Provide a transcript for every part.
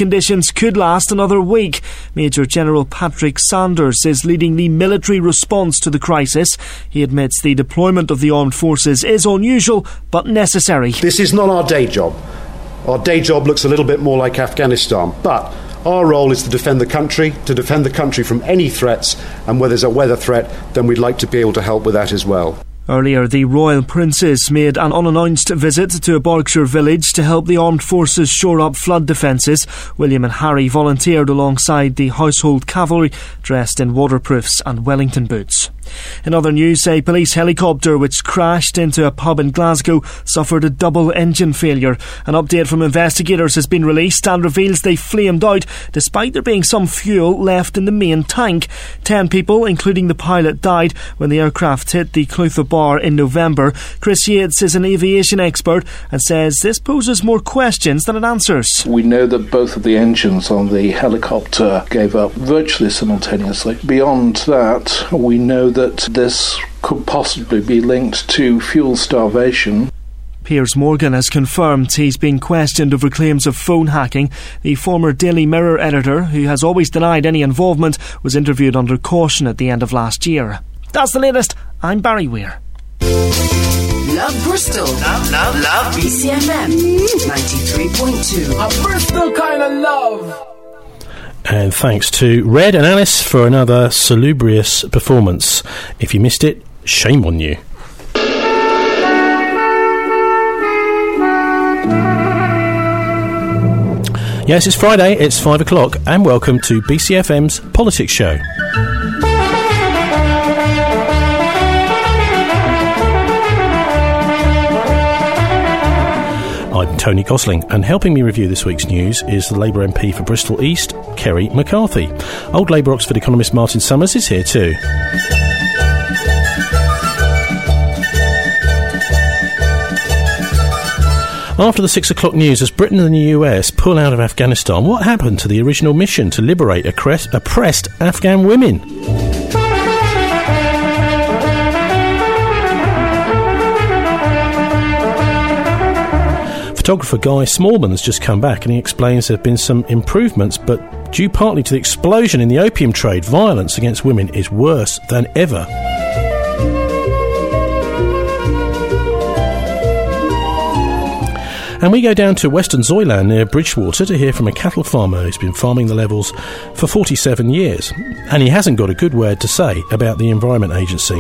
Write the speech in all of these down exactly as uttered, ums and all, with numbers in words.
conditions could last another week. Major General Patrick Sanders is leading the military response to the crisis. He admits the deployment of the armed forces is unusual but necessary. This is not our day job. Our day job looks a little bit more like Afghanistan, but our role is to defend the country, to defend the country from any threats, and where there's a weather threat, then we'd like to be able to help with that as well. Earlier, the Royal Princes made an unannounced visit to a Berkshire village to help the armed forces shore up flood defences. William and Harry volunteered alongside the household cavalry, dressed in waterproofs and Wellington boots. In other news, a police helicopter which crashed into a pub in Glasgow suffered a double engine failure. An update from investigators has been released and reveals they flamed out despite there being some fuel left in the main tank. Ten people, including the pilot, died when the aircraft hit the Clutha Bar in November. Chris Yates is an aviation expert and says this poses more questions than it answers. We know that both of the engines on the helicopter gave up virtually simultaneously. Beyond that, we know that that this could possibly be linked to fuel starvation. Piers Morgan has confirmed he's being questioned over claims of phone hacking. The former Daily Mirror editor, who has always denied any involvement, was interviewed under caution at the end of last year. That's the latest. I'm Barry Weir. Love Bristol. Love, love, love. B C F M ninety-three point two. A Bristol kind of love. And thanks to Red and Alice for another salubrious performance. If you missed it, shame on you. Yes, it's Friday, it's five o'clock, and welcome to B C F M's Politics Show. I'm Tony Gosling, and helping me review this week's news is the Labour M P for Bristol East, Kerry McCarthy. Old Labour Oxford economist Martin Summers is here too. After the six o'clock news, as Britain and the U S pull out of Afghanistan, what happened to the original mission to liberate oppressed Afghan women? Photographer Guy Smallman has just come back and he explains there have been some improvements, but due partly to the explosion in the opium trade, violence against women is worse than ever. And we go down to Western Zoyland near Bridgewater to hear from a cattle farmer who's been farming the levels for forty-seven years. And he hasn't got a good word to say about the Environment Agency.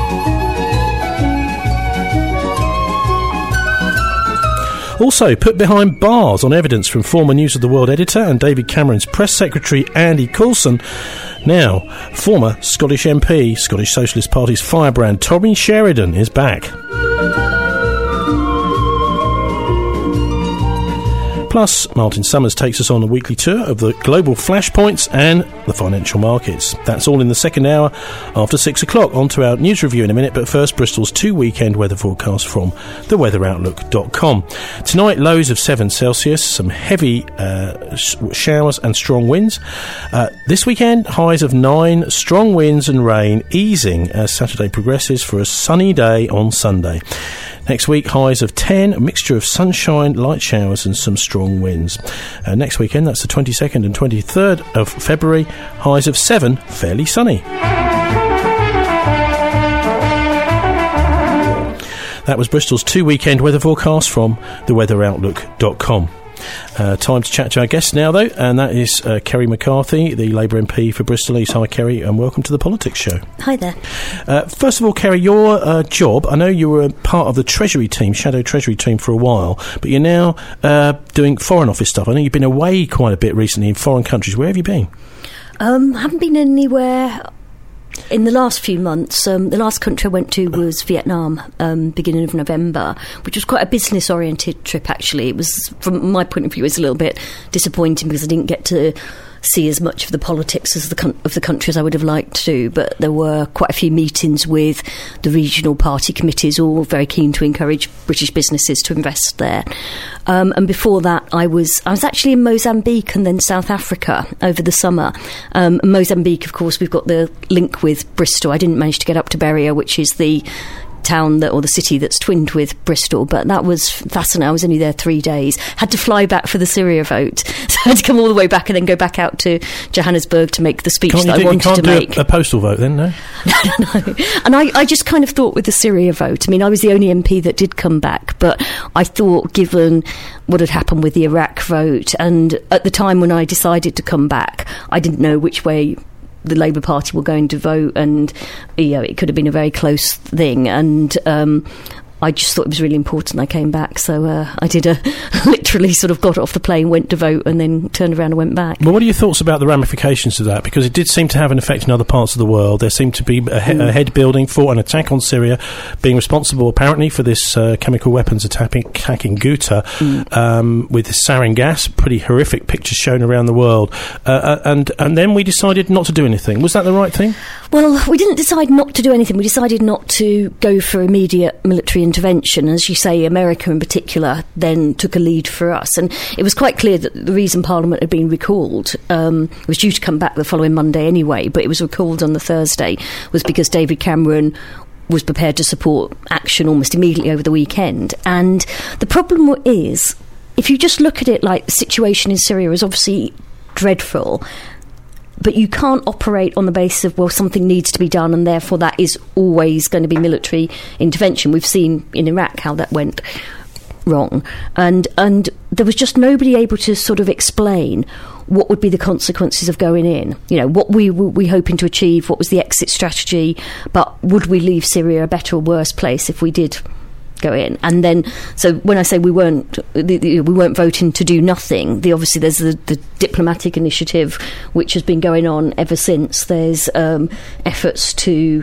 Also, put behind bars on evidence from former News of the World editor and David Cameron's press secretary Andy Coulson. Now, former Scottish M P, Scottish Socialist Party's firebrand Tommy Sheridan is back. Plus, Martin Summers takes us on a weekly tour of the global flashpoints and the financial markets. That's all in the second hour after six o'clock. On to our news review in a minute, but first, Bristol's two weekend weather forecast from the weather outlook dot com. Tonight, lows of seven Celsius, some heavy uh, sh- showers and strong winds. Uh, this weekend, highs of nine, strong winds and rain easing as Saturday progresses for a sunny day on Sunday. Next week, highs of ten, a mixture of sunshine, light showers and some strong winds. Uh, next weekend, that's the twenty-second and twenty-third of February, highs of seven, fairly sunny. That was Bristol's two weekend weather forecast from the weather outlook dot com. Uh, time to chat to our guest now, though, and that is uh, Kerry McCarthy, the Labour M P for Bristol East. Hi, Kerry, and welcome to the Politics Show. Hi there. Uh, first of all, Kerry, your uh, job, I know you were a part of the Treasury team, Shadow Treasury team for a while, but you're now uh, doing Foreign Office stuff. I know you've been away quite a bit recently in foreign countries. Where have you been? Um, I haven't been anywhere in the last few months. Um, the last country I went to was Vietnam, um, beginning of November, which was quite a business-oriented trip, actually. It was, from my point of view, it was a little bit disappointing because I didn't get to see as much of the politics as the con- of the country as I would have liked to, but there were quite a few meetings with the regional party committees, all very keen to encourage British businesses to invest there. Um, and before that, I was I was actually in Mozambique and then South Africa over the summer. Um, Mozambique, of course, we've got the link with Bristol. I didn't manage to get up to Beria, which is the town that, or the city that's twinned with Bristol, but that was fascinating. I was only there three days. Had to fly back for the Syria vote, so I had to come all the way back and then go back out to Johannesburg to make the speech can't that do, I wanted you can't to do make. A, a postal vote then, no? no, no. And I, I just kind of thought with the Syria vote, I mean, I was the only M P that did come back, but I thought given what had happened with the Iraq vote, and at the time when I decided to come back, I didn't know which way the Labour Party were going to vote, and you know, it could have been a very close thing, and um, I just thought it was really important I came back, so uh, I did a literally sort of got off the plane, went to vote, and then turned around and went back. Well, what are your thoughts about the ramifications of that? Because it did seem to have an effect in other parts of the world. There seemed to be a, he- mm. a head building for an attack on Syria, being responsible apparently for this uh, chemical weapons attacking, attacking Ghouta mm. um, with sarin gas. Pretty horrific pictures shown around the world, uh, and and then we decided not to do anything. Was that the right thing? Well, we didn't decide not to do anything. We decided not to go for immediate military intervention. As you say, America in particular then took a lead for us. And it was quite clear that the reason Parliament had been recalled, um, it was due to come back the following Monday anyway, but it was recalled on the Thursday, was because David Cameron was prepared to support action almost immediately over the weekend. And the problem is, if you just look at it like the situation in Syria is obviously dreadful, but you can't operate on the basis of, well, something needs to be done and therefore that is always going to be military intervention. We've seen in Iraq how that went wrong. And and there was just nobody able to sort of explain what would be the consequences of going in. You know, what we were we hoping to achieve, what was the exit strategy, but would we leave Syria a better or worse place if we did go in? And then, so when I say we weren't the, the, we weren't voting to do nothing, the obviously there's the, the diplomatic initiative which has been going on ever since. There's um, efforts to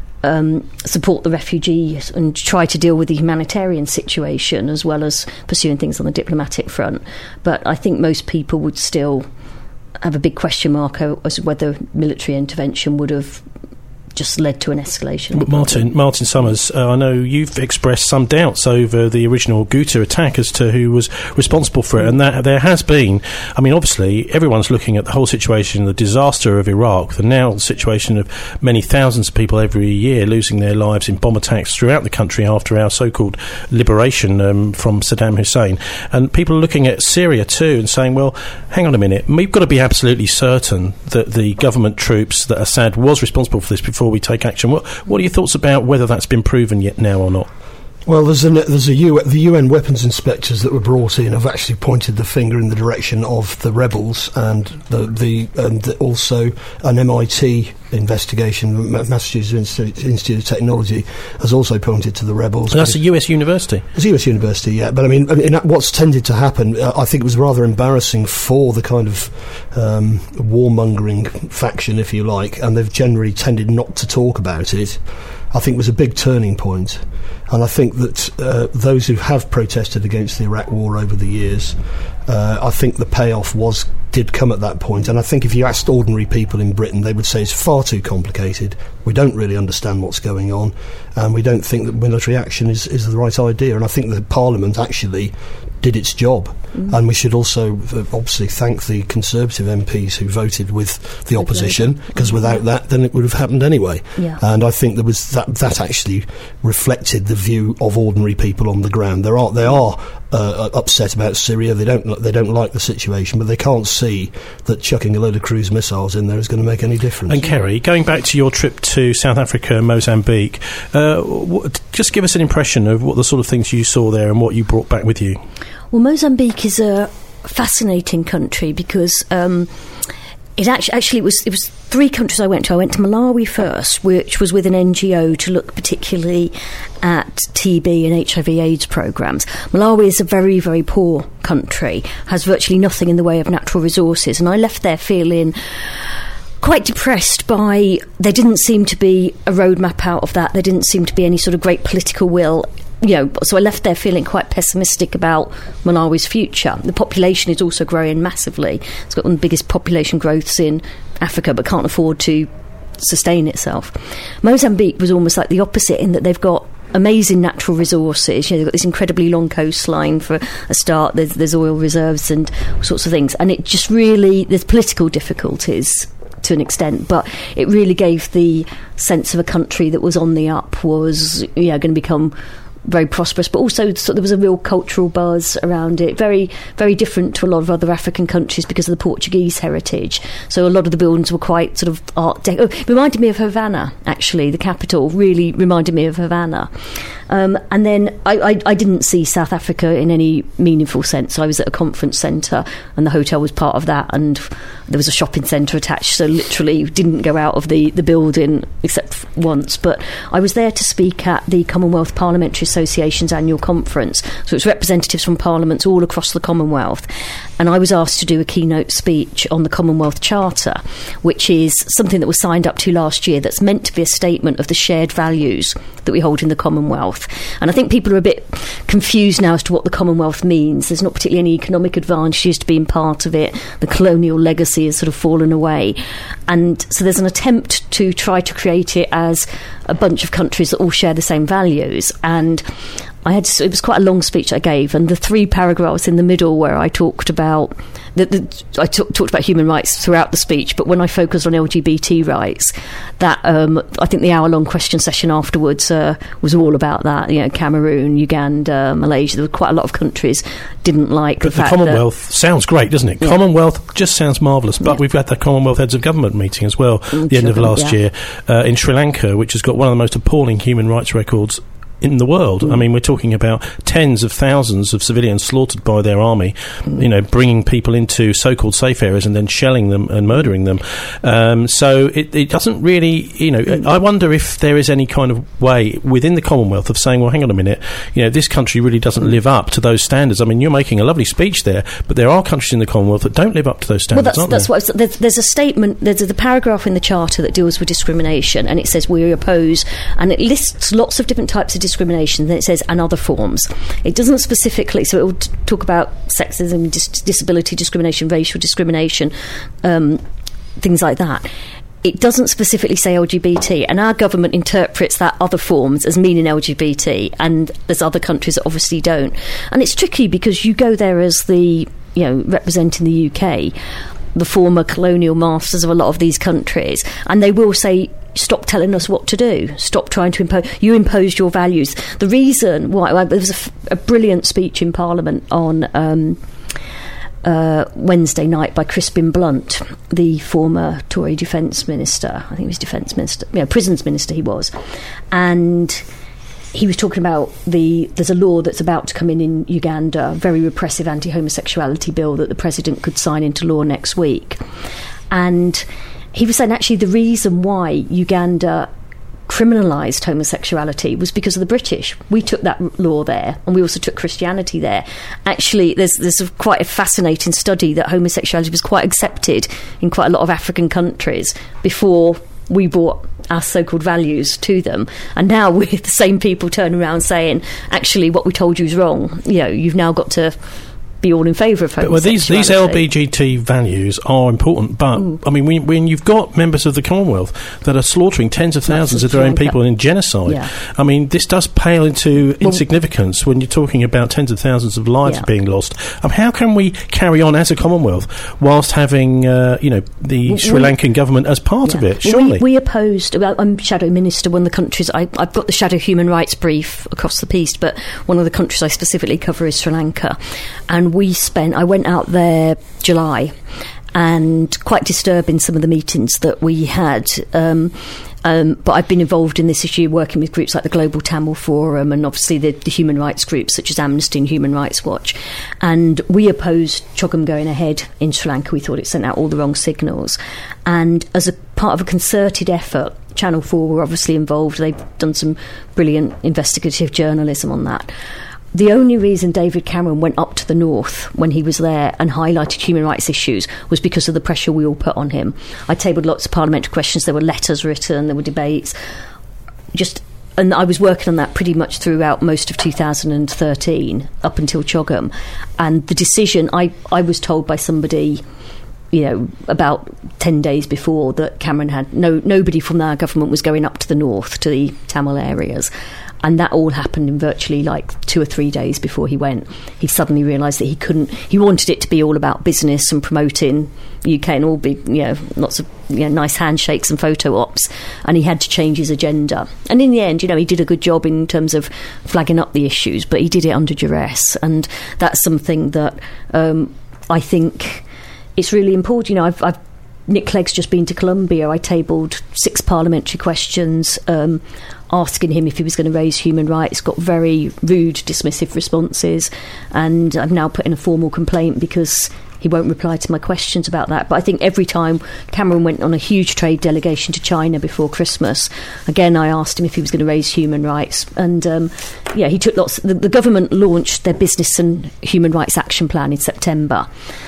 um, support the refugees and try to deal with the humanitarian situation as well as pursuing things on the diplomatic front. But I think most people would still have a big question mark as to whether military intervention would have just led to an escalation. But Martin, Martin Summers, uh, I know you've expressed some doubts over the original Ghouta attack as to who was responsible for it, and that there has been, I mean, obviously, everyone's looking at the whole situation, the disaster of Iraq, the now situation of many thousands of people every year losing their lives in bomb attacks throughout the country after our so-called liberation um, from Saddam Hussein. And people are looking at Syria too and saying, well, hang on a minute, we've got to be absolutely certain that the government troops, that Assad was responsible for this before we take action. What, what are your thoughts about whether that's been proven yet now or not? Well, there's, an, there's a U, the U N weapons inspectors that were brought in have actually pointed the finger in the direction of the rebels, and the, the and the, also an M I T investigation, Massachusetts Institute of Technology, has also pointed to the rebels. And that's a U S university? It's a U S university, yeah. But I mean, I mean what's tended to happen, uh, I think it was rather embarrassing for the kind of um, warmongering faction, if you like, and they've generally tended not to talk about it. I think was a big turning point. And I think that uh, those who have protested against the Iraq war over the years, uh, I think the payoff was did come at that point. And I think if you asked ordinary people in Britain, they would say it's far too complicated. We don't really understand what's going on, and we don't think that military action is, is the right idea. And I think that Parliament actually did its job. Mm. And we should also uh, obviously thank the Conservative M Ps who voted with the opposition, because without that then it would have happened anyway. Yeah. And I think there was that that actually reflected the view of ordinary people on the ground. There are they are uh, upset about Syria. They don't they don't like the situation, but they can't see that chucking a load of cruise missiles in there is going to make any difference. And Kerry, going back to your trip to South Africa and Mozambique, uh, w- just give us an impression of what the sort of things you saw there and what you brought back with you. Well, Mozambique is a fascinating country because um, it actually, actually it was it was three countries I went to. I went to Malawi first, which was with an N G O to look particularly at T B and H I V AIDS programmes. Malawi is a very, very poor country, has virtually nothing in the way of natural resources, and I left there feeling quite depressed by there didn't seem to be a roadmap out of that. There didn't seem to be any sort of great political will. You know, so I left there feeling quite pessimistic about Malawi's future. The population is also growing massively. It's got one of the biggest population growths in Africa, but can't afford to sustain itself. Mozambique was almost like the opposite in that they've got amazing natural resources. You know, they've got this incredibly long coastline for a start. There's, there's oil reserves and all sorts of things. And it just really, there's political difficulties to an extent, but it really gave the sense of a country that was on the up, was you know, going to become very prosperous, but also so there was a real cultural buzz around it, very very different to a lot of other African countries because of the Portuguese heritage. So a lot of the buildings were quite sort of art deco. Oh, it reminded me of Havana, actually. The capital really reminded me of Havana. Um, and then I, I, I didn't see South Africa in any meaningful sense. I was at a conference centre and the hotel was part of that, and there was a shopping centre attached, so literally didn't go out of the, the building except once. But I was there to speak at the Commonwealth Parliamentary Association's annual conference, so it's representatives from parliaments all across the Commonwealth, and I was asked to do a keynote speech on the Commonwealth Charter, which is something that was signed up to last year, that's meant to be a statement of the shared values that we hold in the Commonwealth. And I think people are a bit confused now as to what the Commonwealth means. There's not particularly any economic advantages to being part of it. The colonial legacy has sort of fallen away, and so there's an attempt to try to create it as a bunch of countries that all share the same values. And I had to, it was quite a long speech I gave, and the three paragraphs in the middle where I talked about the, the, I t- talked about human rights throughout the speech, but when I focused on L G B T rights, that um, I think the hour-long question session afterwards uh, was all about that. You know, Cameroon, Uganda, Malaysia. There were quite a lot of countries didn't like but the, the fact Commonwealth that, sounds great, doesn't it? Yeah. Commonwealth just sounds marvellous. But yeah. we've had the Commonwealth Heads of Government meeting as well, mm, the end of last yeah. year uh, in Sri Lanka, which has got one of the most appalling human rights records in the world. Mm. I mean, we're talking about tens of thousands of civilians slaughtered by their army, mm. you know, bringing people into so-called safe areas and then shelling them and murdering them. Um, so it, it doesn't really, you know, mm. I wonder if there is any kind of way within the Commonwealth of saying, well, hang on a minute, you know, this country really doesn't live up to those standards. I mean, you're making a lovely speech there, but there are countries in the Commonwealth that don't live up to those standards, well, that's, aren't that's there? What there's, there's a statement, there's a, the paragraph in the Charter that deals with discrimination, and it says we oppose, and it lists lots of different types of discrimination. Then it says and other forms. It doesn't specifically, so it will t- talk about sexism, dis- disability discrimination, racial discrimination, um, things like that. It doesn't specifically say L G B T, and our government interprets that other forms as meaning L G B T, and there's other countries that obviously don't. And it's tricky because you go there as the, you know, representing the U K, the former colonial masters of a lot of these countries, and they will say, stop telling us what to do. Stop trying to impose. You imposed your values. The reason why well, there was a, f- a brilliant speech in Parliament on um, uh, Wednesday night by Crispin Blunt, the former Tory Defence Minister. I think he was Defence Minister, yeah, Prisons Minister he was, and he was talking about the there's a law that's about to come in in Uganda, a very repressive anti-homosexuality bill that the President could sign into law next week, and he was saying actually the reason why Uganda criminalised homosexuality was because of the British. We took that law there, and we also took Christianity there. Actually, there's there's a quite a fascinating study that homosexuality was quite accepted in quite a lot of African countries before we brought our so-called values to them, and now we're the same people turning around saying, actually, what we told you is wrong. You know, you've now got to be all in favour of homosexuality. Well, these these L G B T values are important, but mm. I mean, when, when you've got members of the Commonwealth that are slaughtering tens of thousands of their own people in genocide, yeah. I mean, this does pale into well, insignificance when you're talking about tens of thousands of lives yeah. being lost. Um, how can we carry on as a Commonwealth whilst having, uh, you know, the well, Sri Lankan we, government as part yeah. of it? Surely, well, we, we opposed. Well, I'm Shadow Minister. One of the countries I, I've got the Shadow Human Rights brief across the piece, but one of the countries I specifically cover is Sri Lanka, and we spent. I went out there July, and quite disturbing some of the meetings that we had. Um, um, but I've been involved in this issue, working with groups like the Global Tamil Forum, and obviously the, the human rights groups such as Amnesty and Human Rights Watch. And we opposed CHOGM going ahead in Sri Lanka. We thought it sent out all the wrong signals. And as a part of a concerted effort, Channel four were obviously involved. They've done some brilliant investigative journalism on that. The only reason David Cameron went up to the north when he was there and highlighted human rights issues was because of the pressure we all put on him. I tabled lots of parliamentary questions, there were letters written, there were debates, just, and I was working on that pretty much throughout most of two thousand thirteen, up until CHOGM. And the decision, I, I was told by somebody, you know, about ten days before, that Cameron had, no nobody from our government was going up to the north, to the Tamil areas. And that all happened in virtually like two or three days before he went. He suddenly realised that he couldn't, he wanted it to be all about business and promoting U K and all be, you know, lots of you know, nice handshakes and photo ops, and he had to change his agenda. And in the end, you know, he did a good job in terms of flagging up the issues, but he did it under duress. And that's something that um, I think it's really important. You know, I've, I've Nick Clegg's just been to Colombia. I tabled six parliamentary questions um, asking him if he was going to raise human rights, got very rude, dismissive responses, and I've now put in a formal complaint because he won't reply to my questions about that. But I think every time Cameron went on a huge trade delegation to China before Christmas, again, I asked him if he was going to raise human rights. And, um, yeah, he took lots... The, the government launched their Business and Human Rights Action Plan in September.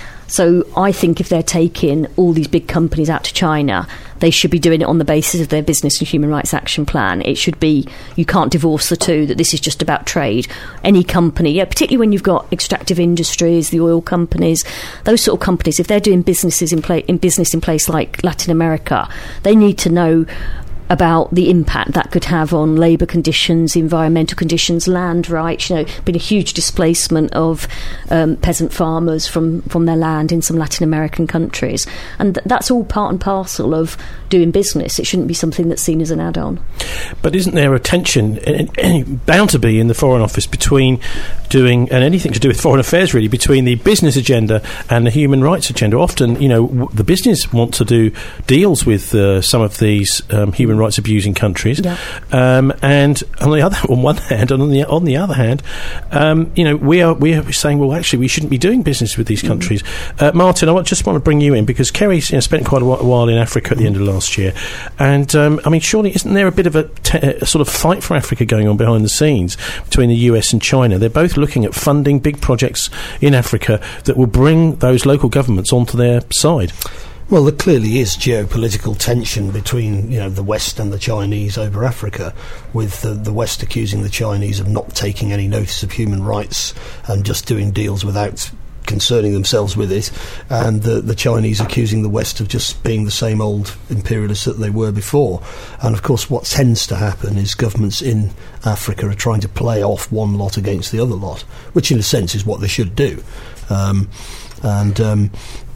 So I think if they're taking all these big companies out to China, they should be doing it on the basis of their Business and Human Rights Action Plan. It should be, you can't divorce the two, that this is just about trade. Any company, yeah, particularly when you've got extractive industries, the oil companies, those sort of companies, if they're doing businesses in, pla- in business in place like Latin America, they need to know about the impact that could have on labour conditions, environmental conditions, land rights. You know, been a huge displacement of um, peasant farmers from, from their land in some Latin American countries. And th- that's all part and parcel of doing business. It shouldn't be something that's seen as an add-on. But isn't there a tension, bound to be in the Foreign Office, between doing, and anything to do with foreign affairs really, between the business agenda and the human rights agenda? Often, you know, w- the business want to do deals with uh, some of these um, human rights abusing countries, yeah. um, and on the other, on one hand, and on the on the other hand, um, you know, we are we are saying, well, actually, we shouldn't be doing business with these countries. Mm-hmm. uh, Martin, I just want to bring you in because Kerry, you know, spent quite a while in Africa at the end of last year, and um, I mean, surely isn't there a bit of a, te- a sort of fight for Africa going on behind the scenes between the U S and China? They're both looking at funding big projects in Africa that will bring those local governments onto their side. Well, there clearly is geopolitical tension between, you know, the West and the Chinese over Africa, with the, the West accusing the Chinese of not taking any notice of human rights and just doing deals without concerning themselves with it, and the, the Chinese accusing the West of just being the same old imperialists that they were before. And of course what tends to happen is governments in Africa are trying to play off one lot against the other lot, which in a sense is what they should do. Um, and um,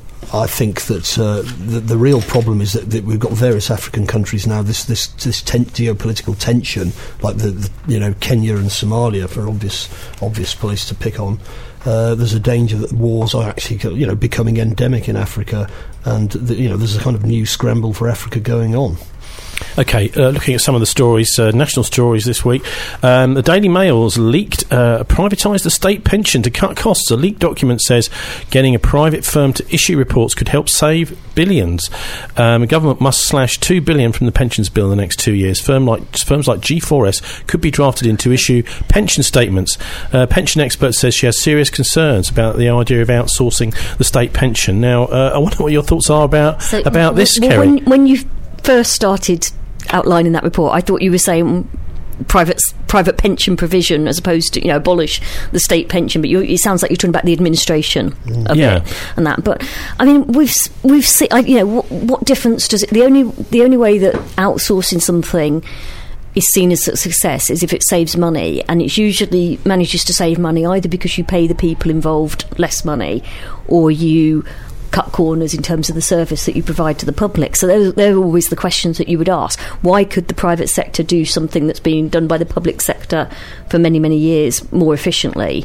I think that uh, the, the real problem is that, that we've got various African countries now. This this this ten- geopolitical tension, like the, the you know Kenya and Somalia, for obvious obvious place to pick on. Uh, there's a danger that wars are actually you know becoming endemic in Africa, and the, you know there's a kind of new scramble for Africa going on. Okay, uh, looking at some of the stories, uh, national stories this week. Um, the Daily Mail's leaked uh, a privatised the state pension to cut costs. A leaked document says getting a private firm to issue reports could help save billions. Um, the government must slash two billion dollars from the pensions bill in the next two years. Firm like, firms like G four S could be drafted in to issue pension statements. Uh, pension expert says she has serious concerns about the idea of outsourcing the state pension. Now, uh, I wonder what your thoughts are about, so about this, well, Kerry. When, when you first started outlining that report, I thought you were saying private private pension provision as opposed to, you know, abolish the state pension, but you, it sounds like you're talking about the administration mm. of yeah. it and that. But I mean, we've we've seen, I, you know, what, what difference does it? The only the only way that outsourcing something is seen as a success is if it saves money, and it usually manages to save money either because you pay the people involved less money, or you cut corners in terms of the service that you provide to the public. So they're, they're always the questions that you would ask. Why could the private sector do something that's been done by the public sector for many, many years more efficiently?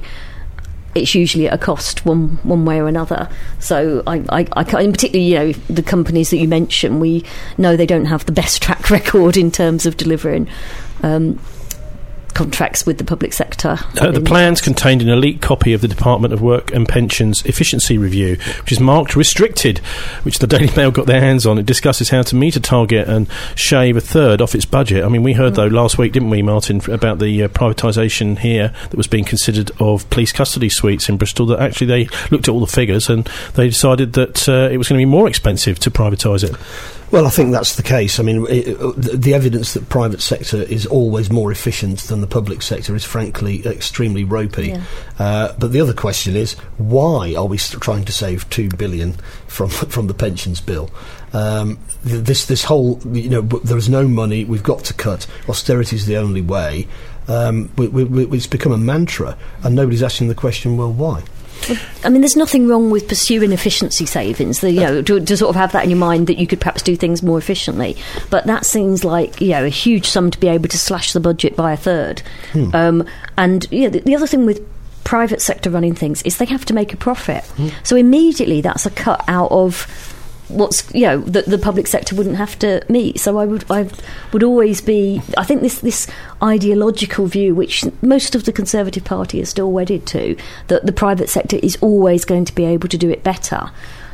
It's usually at a cost one one way or another. So I, I, I can't, in particularly, you know, the companies that you mentioned, we know they don't have the best track record in terms of delivering um, contracts with the public sector. Uh, the plans contained in a leaked copy of the Department of Work and Pensions Efficiency Review, which is marked restricted, which the Daily Mail got their hands on. It discusses how to meet a target and shave a third off its budget. I mean, we heard, mm. though, last week, didn't we, Martin, about the uh, privatisation here that was being considered of police custody suites in Bristol, that actually they looked at all the figures and they decided that uh, it was going to be more expensive to privatise it. Well, I think that's the case. I mean, it, it, the evidence that private sector is always more efficient than the public sector is, frankly, extremely ropey. Yeah. Uh, but the other question is, why are we st- trying to save two billion dollars from from the pensions bill? Um, this this whole, you know, there is no money, we've got to cut, austerity is the only way. Um, we, we, it's become a mantra, and nobody's asking the question, well, why? I mean, there's nothing wrong with pursuing efficiency savings, the, you know, to, to sort of have that in your mind that you could perhaps do things more efficiently. But that seems like, you know, a huge sum to be able to slash the budget by a third. Hmm. Um, and you know, the, the other thing with private sector running things is they have to make a profit. Hmm. So immediately that's a cut out of what's, you know, that the public sector wouldn't have to meet. So I would I would always be, I think this this ideological view, which most of the Conservative Party is still wedded to, that the private sector is always going to be able to do it better,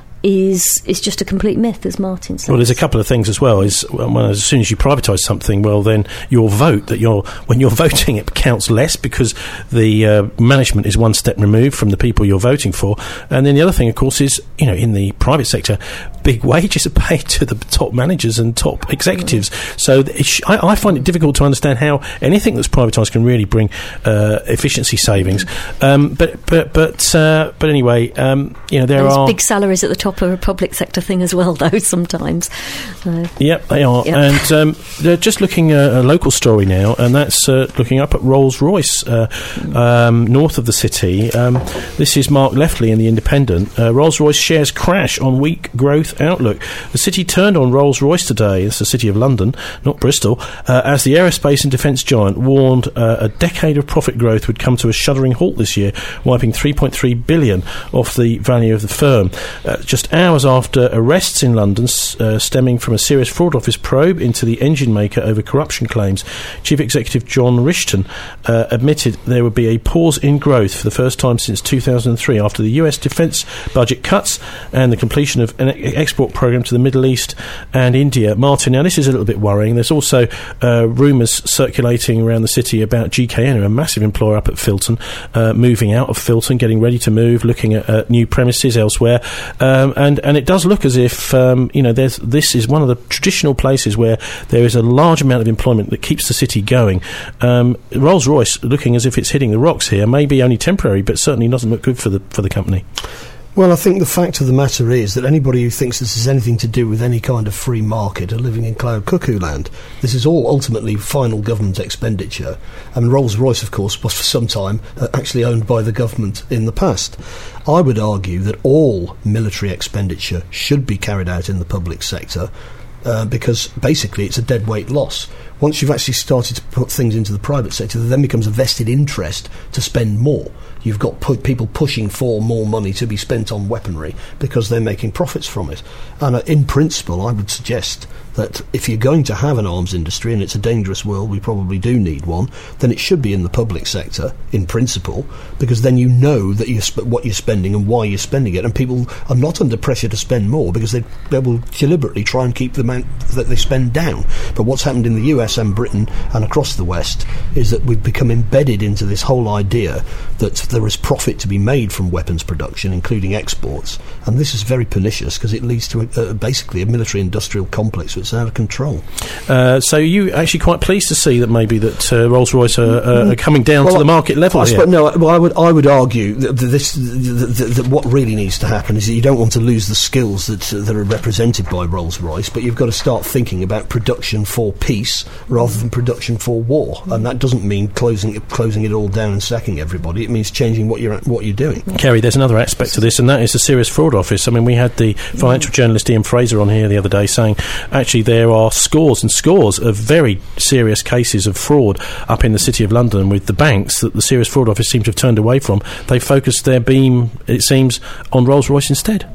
is is just a complete myth, as Martin says. Well, there's a couple of things as well. Is well, as soon as you privatise something, well, then your vote that you're when you're voting, it counts less because the uh, management is one step removed from the people you're voting for. And then the other thing, of course, is, you know, in the private sector, big wages are paid to the top managers and top executives. Mm. So it sh- I, I find it difficult to understand how anything that's privatised can really bring uh, efficiency savings. Mm. Um, but but but uh, but anyway, um, you know, there There's are big salaries at the top of a public sector thing as well, though, sometimes. Uh, yep, they are. Yep. And um, they're just looking at a local story now, and that's uh, looking up at Rolls-Royce, uh, um, north of the city. Um, this is Mark Leftley in The Independent. Uh, Rolls-Royce shares crash on weak growth outlook. The city turned on Rolls-Royce today, it's the City of London, not Bristol, uh, as the aerospace and defence giant warned uh, a decade of profit growth would come to a shuddering halt this year, wiping three point three billion dollars off the value of the firm. Uh, just hours after arrests in London uh, stemming from a serious fraud office probe into the engine maker over corruption claims, Chief Executive John Rishton uh, admitted there would be a pause in growth for the first time since two thousand three after the U S defence budget cuts and the completion of an export programme to the Middle East and India. Martin, now this is a little bit worrying. There's also uh, rumours circulating around the city about G K N, a massive employer up at Filton, uh, moving out of Filton, getting ready to move, looking at uh, new premises elsewhere. Um, and, and it does look as if, um, you know, there's, this is one of the traditional places where there is a large amount of employment that keeps the city going. Um, Rolls-Royce looking as if it's hitting the rocks here, maybe only temporary, but certainly doesn't look good for the for the company. Well, I think the fact of the matter is that anybody who thinks this has anything to do with any kind of free market are living in cloud cuckoo land. This is all ultimately final government expenditure. And Rolls-Royce, of course, was for some time uh, actually owned by the government in the past. I would argue that all military expenditure should be carried out in the public sector, uh, because basically it's a deadweight loss. Once you've actually started to put things into the private sector, there then becomes a vested interest to spend more. You've got pu- people pushing for more money to be spent on weaponry because they're making profits from it. And uh, in principle, I would suggest that if you're going to have an arms industry, and it's a dangerous world, we probably do need one, then it should be in the public sector, in principle, because then you know that you're sp- what you're spending and why you're spending it, and people are not under pressure to spend more because they, they will deliberately try and keep the amount that they spend down. But what's happened in the U S and Britain and across the West is that we've become embedded into this whole idea that there is profit to be made from weapons production, including exports, and this is very pernicious because it leads to a, a, basically a military-industrial complex that's out of control. Uh, so you actually quite pleased to see that maybe that uh, Rolls-Royce are, uh, are coming down well, to the market level I here? Suppose, no, well, I would I would argue that this that, that, that what really needs to happen is that you don't want to lose the skills that uh, that are represented by Rolls-Royce, but you've got to start thinking about production for peace rather than production for war, and that doesn't mean closing it, closing it all down and sacking everybody. It means changing what you're what you're doing. Kerry, there's another aspect to this, and that is the Serious Fraud Office. I mean, we had the financial journalist Ian Fraser on here the other day saying actually there are scores and scores of very serious cases of fraud up in the City of London with the banks that the Serious Fraud Office seems to have turned away from. They focused their beam, it seems, on Rolls-Royce instead.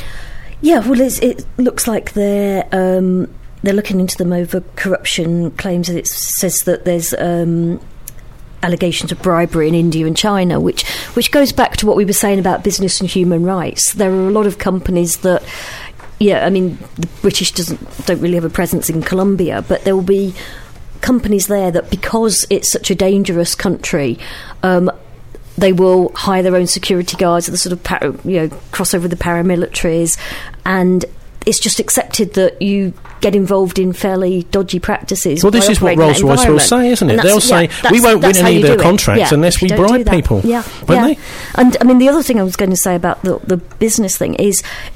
Yeah, well, it's, it looks like they're um, they're looking into them over corruption claims. It says that there's um, allegations of bribery in India and China, which which goes back to what we were saying about business and human rights. There are a lot of companies that, yeah, I mean, the British doesn't don't really have a presence in Colombia, but there will be companies there that, because it's such a dangerous country, um, they will hire their own security guards, the sort of para, you know, cross over the paramilitaries, and it's just accepted that you get involved in fairly dodgy practices. Well, this is what Rolls-Royce will say, isn't it? They'll say, yeah, we won't win any of their contracts yeah, unless we bribe people. Yeah, won't yeah. they? And, I mean, the other thing I was going to say about the, the business thing is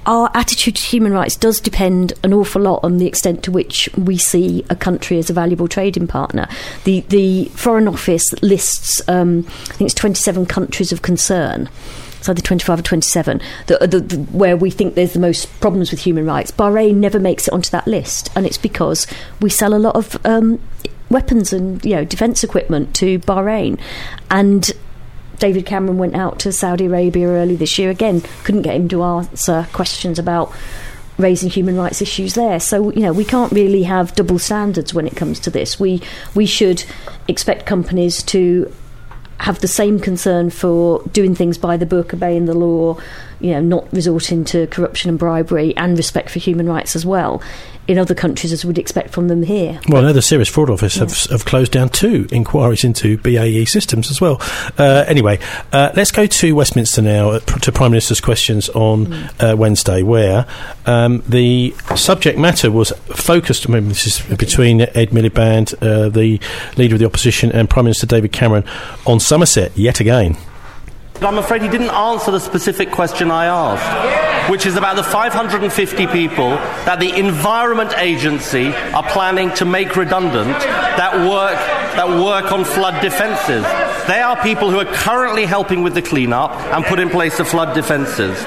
our attitude to human rights does depend an awful lot on the extent to which we see a country as a valuable trading partner. The the Foreign Office lists, um, I think it's twenty-seven countries of concern. So either twenty-five or twenty-seven, the, the, the, where we think there's the most problems with human rights. Bahrain never makes it onto that list, and it's because we sell a lot of um, weapons and, you know, defence equipment to Bahrain. And David Cameron went out to Saudi Arabia early this year again, couldn't get him to answer questions about raising human rights issues there. So, you know, we can't really have double standards when it comes to this. We we should expect companies to have the same concern for doing things by the book, obeying the law, you know, not resorting to corruption and bribery, and respect for human rights as well in other countries as we'd expect from them here. Well, I know the Serious Fraud Office yeah. have, have closed down two inquiries into B A E Systems as well. Uh, anyway, uh, let's go to Westminster now, uh, to Prime Minister's questions on mm. uh, Wednesday, where um, the subject matter was focused, I mean, this is between Ed Miliband, uh, the Leader of the Opposition, and Prime Minister David Cameron on Somerset, yet again. I'm afraid he didn't answer the specific question I asked, which is about the five hundred fifty people that the Environment Agency are planning to make redundant that work that work on flood defences. They are people who are currently helping with the clean-up and put in place the flood defences.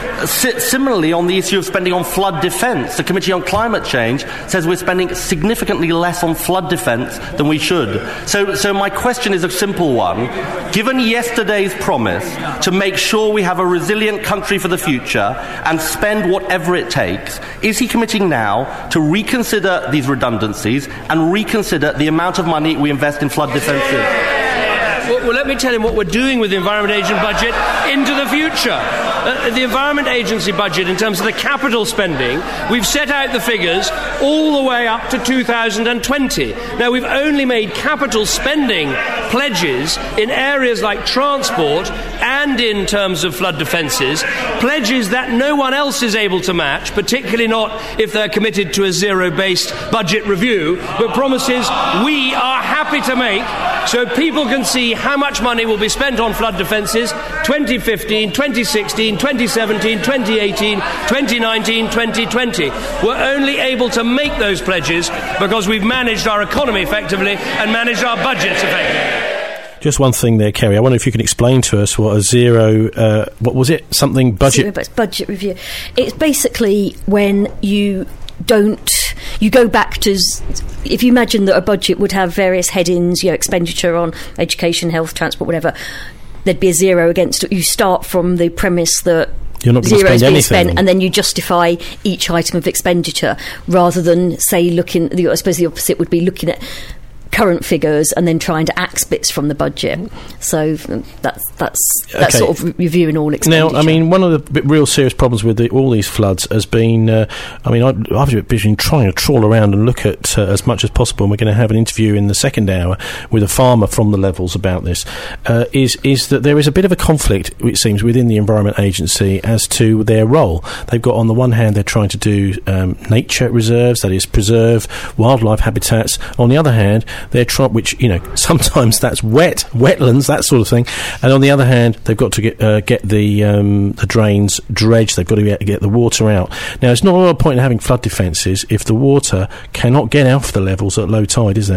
S- similarly, on the issue of spending on flood defence, the Committee on Climate Change says we're spending significantly less on flood defence than we should. So, so my question is a simple one. Given yesterday's promise to make sure we have a resilient country for the future and spend whatever it takes, is he committing now to reconsider these redundancies and reconsider the amount of money we invest in flood defences? Well, well, let me tell him what we're doing with the Environment Agency budget into the future. Uh, the Environment Agency budget, in terms of the capital spending, we've set out the figures all the way up to two thousand twenty. Now, we've only made capital spending pledges in areas like transport and in terms of flood defences, pledges that no one else is able to match, particularly not if they're committed to a zero-based budget review, but promises we are happy to make so people can see how much money will be spent on flood defences twenty fifteen, twenty sixteen, twenty seventeen, twenty eighteen, twenty nineteen, twenty twenty. We're only able to make those pledges because we've managed our economy effectively and managed our budgets effectively. Just one thing there, Kerry. I wonder if you can explain to us what a zero, uh, what was it? Something budget... Zero budget review. It's basically when you don't... You go back to... If you imagine that a budget would have various headings, you know, expenditure on education, health, transport, whatever, there'd be a zero against it. You start from the premise that you're not going to spend anything, spent, and then you justify each item of expenditure rather than, say, looking... I suppose the opposite would be looking at current figures and then trying to axe bits from the budget. So that's that's that's okay. sort of reviewing all expenditure. Now, I mean, one of the real serious problems with the, all these floods has been, uh, I mean, I've, I've been trying to trawl around and look at uh, as much as possible, and we're going to have an interview in the second hour with a farmer from the Levels about this, uh, is, is that there is a bit of a conflict, it seems, within the Environment Agency as to their role. They've got, on the one hand, they're trying to do um, nature reserves, that is, preserve wildlife habitats. On the other hand, they're trying, which, you know, sometimes that's wet, wetlands, that sort of thing. And on the other hand, they've got to get uh, get the um, the drains dredged. They've got to get, get the water out. Now, it's not a lot of point in having flood defences if the water cannot get out of the Levels at low tide, is there?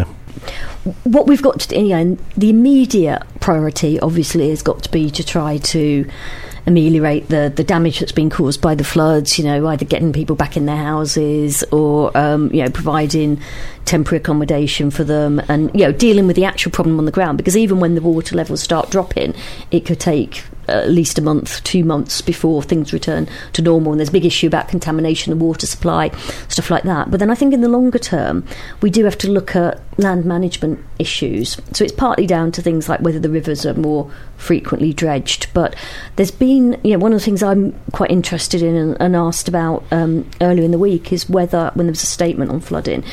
What we've got to do, you know, the immediate priority, obviously, has got to be to try to ameliorate the, the damage that's been caused by the floods, you know, either getting people back in their houses or, um, you know, providing temporary accommodation for them and, you know, dealing with the actual problem on the ground. Because even when the water levels start dropping, it could take at least a month, two months before things return to normal. And there's a big issue about contamination of water supply, stuff like that. But then I think in the longer term, we do have to look at land management issues. So it's partly down to things like whether the rivers are more frequently dredged. But there's been, you know, one of the things I'm quite interested in and, and asked about um, earlier in the week is whether, when there was a statement on flooding,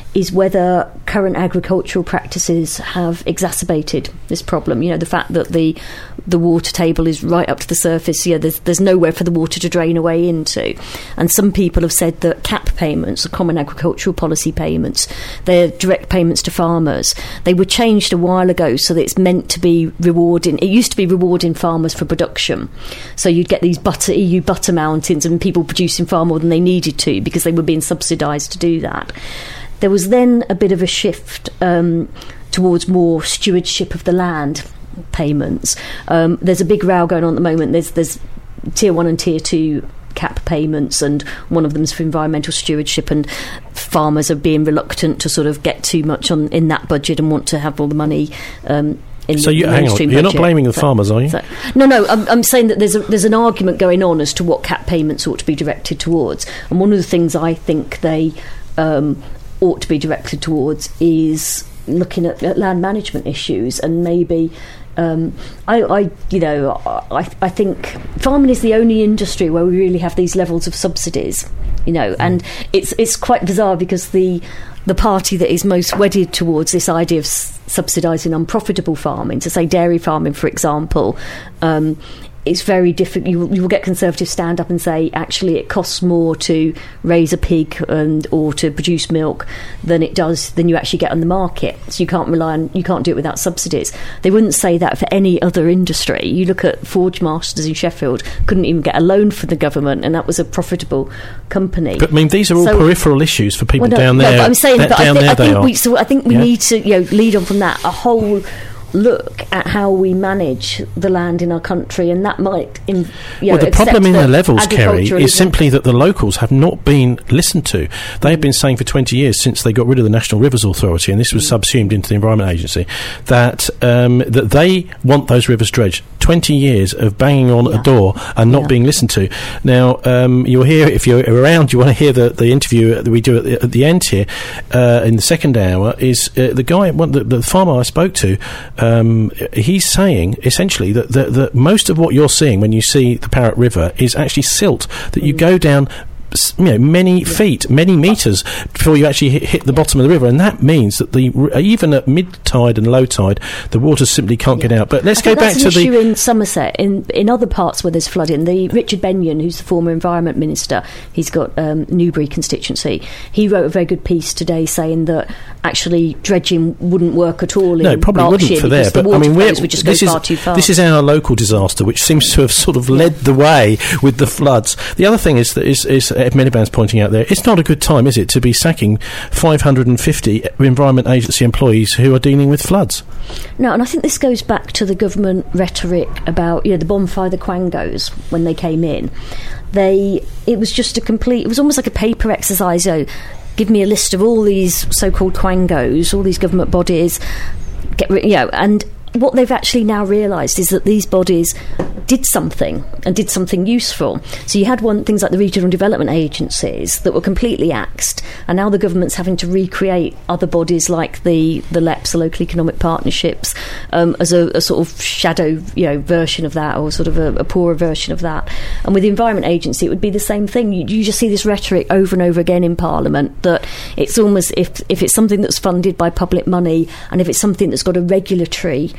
is whether current agricultural practices have exacerbated this problem. You know, the fact that the the water table is right up to the surface, you know, there's, there's nowhere for the water to drain away into. And some people have said that C A P payments, the Common Agricultural Policy payments, they're direct payments to farmers. They were changed a while ago so that it's meant to be rewarding. It used to be rewarding farmers for production. So you'd get these butter, E U butter mountains and people producing far more than they needed to because they were being subsidised to do that. There was then a bit of a shift um, towards more stewardship of the land payments. Um, there's a big row going on at the moment. There's there's tier one and tier two C A P payments, and one of them's for environmental stewardship, and farmers are being reluctant to sort of get too much on in that budget and want to have all the money um, in so the you, hang on, budget. you're not blaming the so, farmers, are you? So, no, no, I'm, I'm saying that there's a, there's an argument going on as to what C A P payments ought to be directed towards, and one of the things I think they um, ought to be directed towards is looking at, at land management issues, and maybe um, I, I you know I, I think farming is the only industry where we really have these levels of subsidies, you know, and it's it's quite bizarre because the the party that is most wedded towards this idea of s- subsidising unprofitable farming, to say dairy farming for example, um, it's very different. You, you will get Conservatives stand up and say, actually, it costs more to raise a pig and or to produce milk than it does than you actually get on the market. So you can't rely on, you can't do it without subsidies. They wouldn't say that for any other industry. You look at Forge Masters in Sheffield, couldn't even get a loan from the government, and that was a profitable company. But I mean, these are all so, peripheral issues for people well, no, down there. No, but I'm saying, that, but down I, th- there I think they we, are. so I think we yeah. need to, you know, lead on from that a whole look at how we manage the land in our country, and that might in, you well know, the problem in the that levels, Kerry, is isn't simply that the locals have not been listened to. They have been saying for twenty years, since they got rid of the National Rivers Authority, and this was subsumed into the Environment Agency, that um, that they want those rivers dredged. twenty years of banging on yeah. a door and not yeah. being listened to. Now, um, you'll hear, if you're around, you want to hear the, the interview that we do at the, at the end here, uh, in the second hour, is uh, the guy, one, the, the farmer I spoke to, um, he's saying, essentially, that, that, that most of what you're seeing when you see the Parrett River is actually silt, that you go down, you know, many feet, many metres before you actually hit, hit the bottom of the river, and that means that the even at mid tide and low tide, the water simply can't yeah. get out. But let's I go think back that's to an the issue in Somerset, in in other parts where there's flooding. The Richard Benyon, who's the former Environment Minister, he's got um, Newbury constituency. He wrote a very good piece today saying that actually dredging wouldn't work at all. No, in it probably Berkshire wouldn't for there. The but I mean, we're, would just this go is far too far. This is our local disaster, which seems to have sort of led the way with the floods. The other thing is that is, is Ed Miliband's pointing out there, it's not a good time, is it, to be sacking five hundred fifty Environment Agency employees who are dealing with floods? No, and I think this goes back to the government rhetoric about, you know, the bonfire, the Quangos, when they came in. They, it was just a complete, it was almost like a paper exercise. You know, give me a list of all these so-called Quangos, all these government bodies, get, you know, and what they've actually now realised is that these bodies did something and did something useful. So you had one things like the regional development agencies that were completely axed, and now the government's having to recreate other bodies like the the L E Ps, the local economic partnerships, um, as a, a sort of shadow, you know, version of that, or sort of a, a poorer version of that. And with the Environment Agency, it would be the same thing. You, you just see this rhetoric over and over again in Parliament that it's almost if if it's something that's funded by public money, and if it's something that's got a regulatory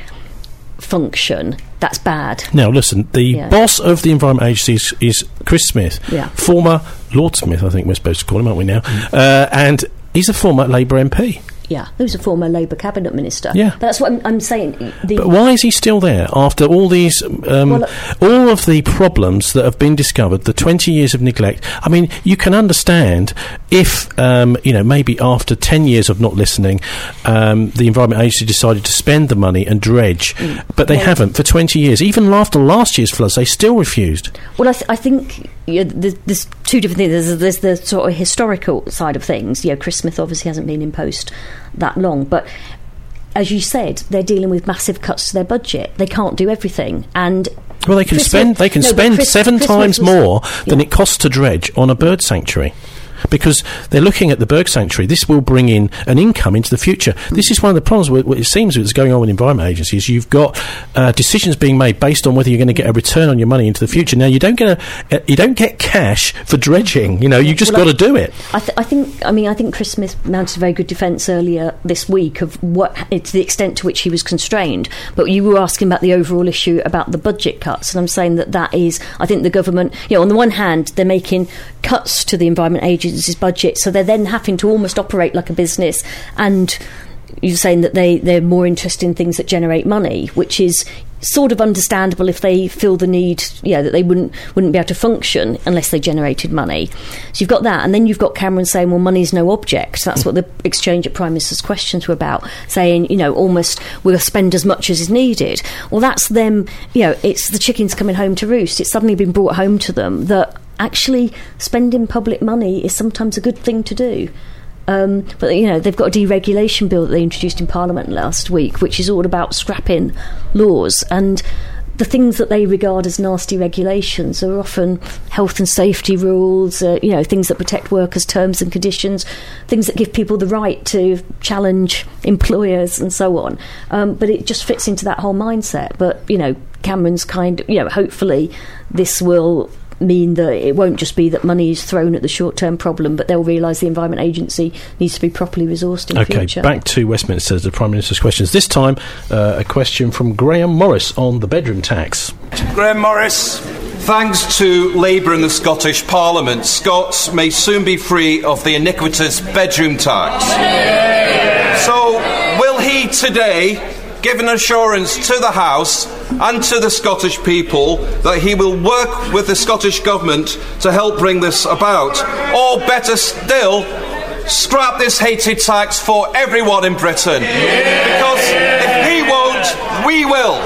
function, that's bad. Now listen, the yeah. boss of the Environment Agency is, is Chris Smith, yeah. former Lord Smith, I think we're supposed to call him, aren't we now? Mm. Uh, and he's a former Labour M P. Yeah, he was a former Labour cabinet minister. Yeah, that's what I'm, I'm saying. The but why is he still there after all these, um, well, all of the problems that have been discovered, the twenty years of neglect? I mean, you can understand if, um, you know, maybe after ten years of not listening, um, the Environment Agency decided to spend the money and dredge, mm. but they well, haven't for twenty years. Even after last year's floods, they still refused. Well, I, th- I think yeah, there's, there's two different things. There's, there's the sort of historical side of things. You know, Chris Smith obviously hasn't been in post that long, but as you said, they're dealing with massive cuts to their budget. They can't do everything, and well, they can Chris spend Smith, they can no, spend Chris, seven Chris times was, more than yeah. it costs to dredge on a bird sanctuary. because they're looking at the Berg Sanctuary. This will bring in an income into the future. This is one of the problems with what it seems is going on with environment agencies. You've got uh, decisions being made based on whether you're going to get a return on your money into the future. Now, you don't get a, uh, you don't get cash for dredging. You know, you just well, got to do it. I, th- I think. I mean, I think Chris Smith mounted a very good defence earlier this week of what it's the extent to which he was constrained. But you were asking about the overall issue about the budget cuts, and I'm saying that that is. I think the government, you know, on the one hand, they're making cuts to the Environment Agency's budget, so they're then having to almost operate like a business, and you're saying that they, they're more interested in things that generate money, which is sort of understandable if they feel the need, you know, that they wouldn't wouldn't be able to function unless they generated money. So you've got that, and then you've got Cameron saying, well, money's no object. That's what the exchange at Prime Minister's questions were about, saying, you know, almost we'll spend as much as is needed. Well, that's them, you know, it's the chickens coming home to roost. It's suddenly been brought home to them that actually spending public money is sometimes a good thing to do. Um, but, you know, they've got a deregulation bill that they introduced in Parliament last week, which is all about scrapping laws. And the things that they regard as nasty regulations are often health and safety rules, uh, you know, things that protect workers' terms and conditions, things that give people the right to challenge employers and so on. Um, but it just fits into that whole mindset. But, you know, Cameron's kind of, you know, hopefully this will mean that it won't just be that money is thrown at the short-term problem, but they'll realise the Environment Agency needs to be properly resourced in okay, future. Back to Westminster, the Prime Minister's questions. This time, uh, a question from Graham Morris on the bedroom tax. Graham Morris. Thanks to Labour in the Scottish Parliament, Scots may soon be free of the iniquitous bedroom tax. So, will he today give an assurance to the House and to the Scottish people that he will work with the Scottish Government to help bring this about? Or better still, scrap this hated tax for everyone in Britain. Because if he won't, we will.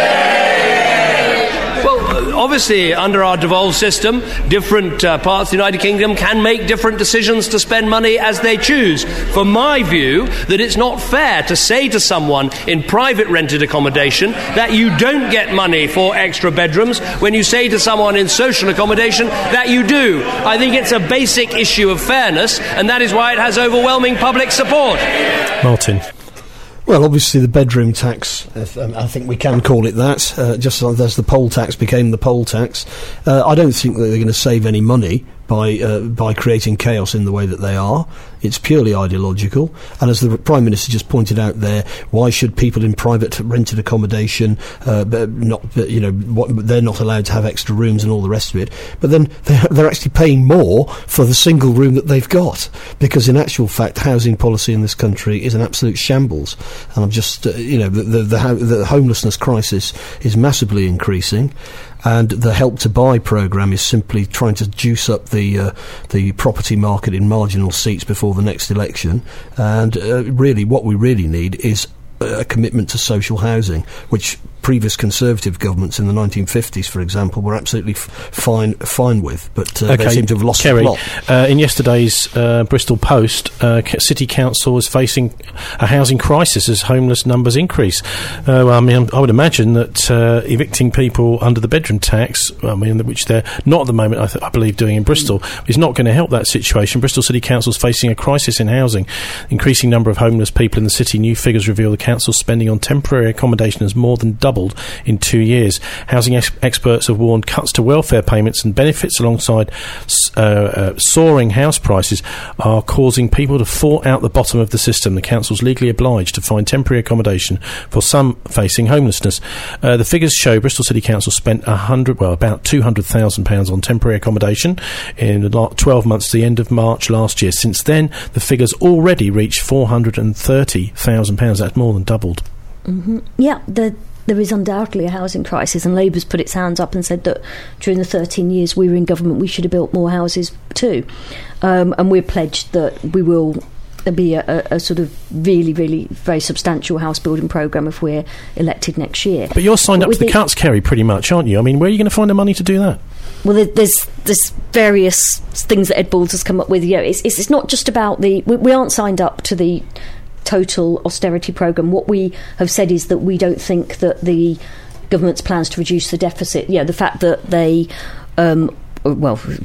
Obviously, under our devolved system, different uh, parts of the United Kingdom can make different decisions to spend money as they choose. For my view, that it's not fair to say to someone in private rented accommodation that you don't get money for extra bedrooms when you say to someone in social accommodation that you do. I think it's a basic issue of fairness, and that is why it has overwhelming public support. Martin. Well, obviously the bedroom tax, if, um, I think we can call it that, uh, just as the poll tax became the poll tax. Uh, I don't think that they're going to save any money by uh, by creating chaos in the way that they are. It's purely ideological. And as the Prime Minister just pointed out there, why should people in private rented accommodation uh, not, you know, what, they're not allowed to have extra rooms and all the rest of it? But then they're, they're actually paying more for the single room that they've got, because in actual fact, housing policy in this country is an absolute shambles. And I'm just, uh, you know, the the, the the homelessness crisis is massively increasing. And the Help to Buy programme is simply trying to juice up the uh, the property market in marginal seats before the next election. And uh, really, what we really need is a commitment to social housing, which previous Conservative governments in the nineteen fifties, for example, were absolutely f- fine fine with, but uh, okay. they seem to have lost Kerry, the plot. Uh, in yesterday's uh, Bristol Post, uh, City Council is facing a housing crisis as homeless numbers increase. Uh, well, I mean, I would imagine that uh, evicting people under the bedroom tax, I mean, which they're not at the moment, I, th- I believe, doing in Bristol, is not going to help that situation. Bristol City Council is facing a crisis in housing. Increasing number of homeless people in the city. New figures reveal the council's spending on temporary accommodation has more than doubled in two years. Housing ex- experts have warned cuts to welfare payments and benefits alongside uh, uh, soaring house prices are causing people to fall out the bottom of the system. The council's legally obliged to find temporary accommodation for some facing homelessness. Uh, the figures show Bristol City Council spent a hundred, well, about two hundred thousand pounds on temporary accommodation in the twelve months to the end of March last year. Since then, the figures already reached four hundred thirty thousand pounds. That's more than doubled. Mm-hmm. Yeah, the there is undoubtedly a housing crisis, and Labour's put its hands up and said that during the thirteen years we were in government we should have built more houses too, um, and we're pledged that we will be a, a, a sort of really, really very substantial house building programme if we're elected next year. But you're signed but up to the the cuts, Kerry, pretty much, aren't you? I mean, where are you going to find the money to do that? Well, there, there's there's various things that Ed Balls has come up with. You know, it's, it's, it's not just about the... We, we aren't signed up to the total austerity programme. What we have said is that we don't think that the government's plans to reduce the deficit, you know, the fact that they... Um, well,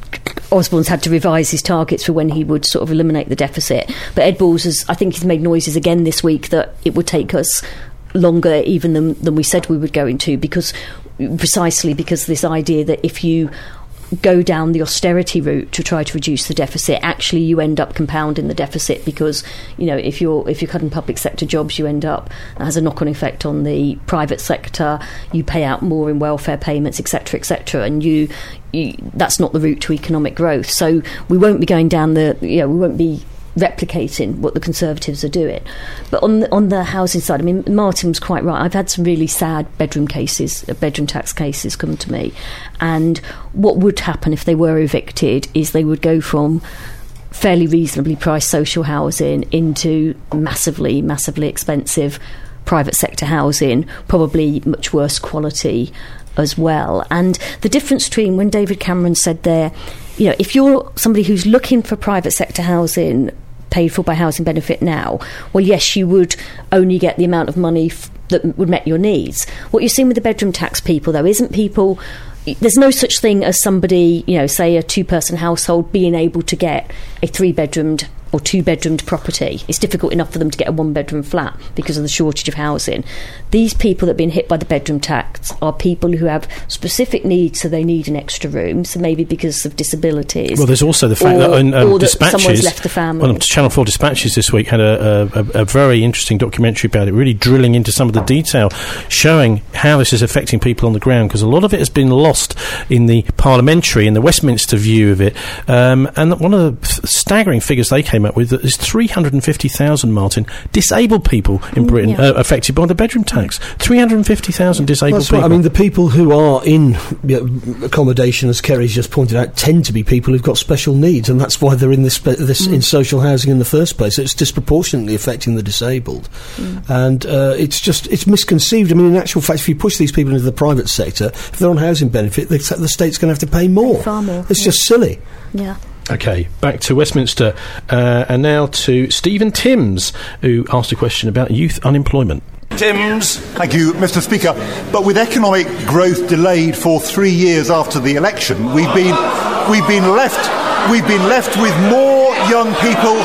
Osborne's had to revise his targets for when he would sort of eliminate the deficit. But Ed Balls has, I think he's made noises again this week that it would take us longer even than, than we said we would go into, because precisely because this idea that if you go down the austerity route to try to reduce the deficit, actually you end up compounding the deficit, because you know if you're if you're cutting public sector jobs, you end up, that has a knock-on effect on the private sector. You pay out more in welfare payments, etc, etc, and you, you that's not the route to economic growth. So we won't be going down the you know we won't be replicating what the Conservatives are doing. But on the, on the housing side, I mean, Martin was quite right. I've had some really sad bedroom cases, bedroom tax cases come to me, and what would happen if they were evicted is they would go from fairly reasonably priced social housing into massively, massively expensive private sector housing, probably much worse quality as well. And the difference between when David Cameron said there, you know, if you're somebody who's looking for private sector housing paid for by housing benefit now, well, yes, you would only get the amount of money f- that would met your needs. What you're seeing with the bedroom tax people, though, isn't people... There's no such thing as somebody, you know, say a two-person household being able to get a three-bedroomed or two-bedroomed property. It's difficult enough for them to get a one-bedroom flat because of the shortage of housing. These people that have been hit by the bedroom tax are people who have specific needs, so they need an extra room, so maybe because of disabilities. Well, there's also the fact or, that on um, or that Dispatches, someone's left the family. Well, Channel four Dispatches this week had a, a, a very interesting documentary about it, really drilling into some of the detail, showing how this is affecting people on the ground, because a lot of it has been lost in the parliamentary, in the Westminster view of it. Um, and one of the staggering figures they came up with is three hundred fifty thousand, Martin, disabled people in Britain yeah. uh, affected by the bedroom tax. three hundred fifty thousand disabled That's people. right. I mean, the people who are in you know, accommodation, as Kerry's just pointed out, tend to be people who've got special needs, and that's why they're in this, spe- this mm. in social housing in the first place. It's disproportionately affecting the disabled, mm. and uh, it's just it's misconceived. I mean, in actual fact, if you push these people into the private sector, if they're on housing benefit, the, the state's going to have to pay more. Far more. It's yeah. just silly. Yeah. Okay, back to Westminster, uh, and now to Stephen Timms, who asked a question about youth unemployment. Timms. Thank you, Mister Speaker. But with economic growth delayed for three years after the election, we've been we've been left we've been left with more young people.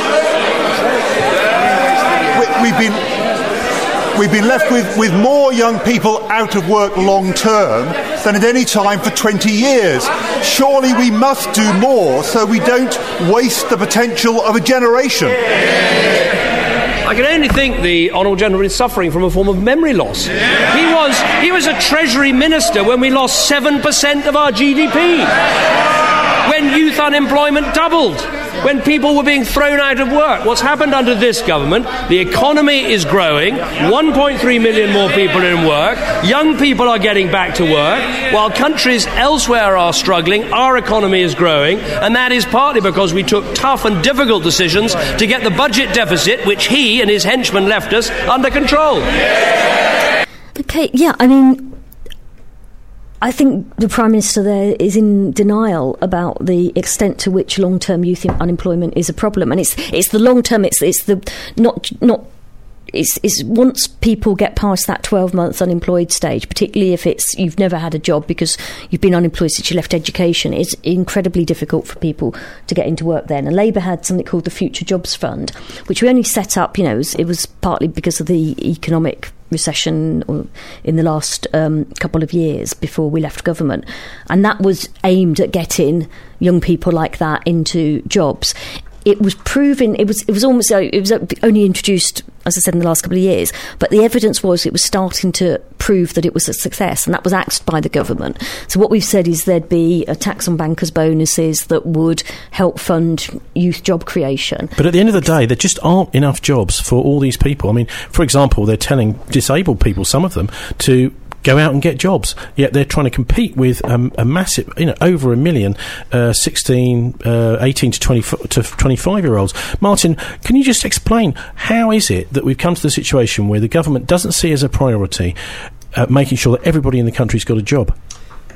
We, we've been. We've been left with, with more young people out of work long term than at any time for twenty years. Surely we must do more so we don't waste the potential of a generation. I can only think the Honourable Gentleman is suffering from a form of memory loss. He was he was a Treasury Minister when we lost seven percent of our G D P, when youth unemployment doubled, when people were being thrown out of work. What's happened under this government? The economy is growing, one point three million more people in work, young people are getting back to work, while countries elsewhere are struggling, our economy is growing, and that is partly because we took tough and difficult decisions to get the budget deficit, which he and his henchmen left us, under control. Okay, yeah, I mean, I think the Prime Minister there is in denial about the extent to which long-term youth unemployment is a problem, and it's it's the long-term. It's it's the not not. It's, it's once people get past that twelve months unemployed stage, particularly if it's you've never had a job because you've been unemployed since you left education, it's incredibly difficult for people to get into work then. And Labour had something called the Future Jobs Fund, which we only set up, you know, it was, it was partly because of the economic recession in the last um, couple of years before we left government, and that was aimed at getting young people like that into jobs. It was proven, it was it was almost, it was only introduced, as I said, in the last couple of years, but the evidence was it was starting to prove that it was a success, and that was axed by the government. So what we've said is there'd be a tax on bankers' bonuses that would help fund youth job creation. But at the end of the day, there just aren't enough jobs for all these people. I mean, for example, they're telling disabled people, some of them, to go out and get jobs, yet they're trying to compete with um, a massive, you know, over a million uh, sixteen, uh, eighteen to twenty to twenty-five year olds. Martin, can you just explain how is it that we've come to the situation where the government doesn't see as a priority uh, making sure that everybody in the country's got a job?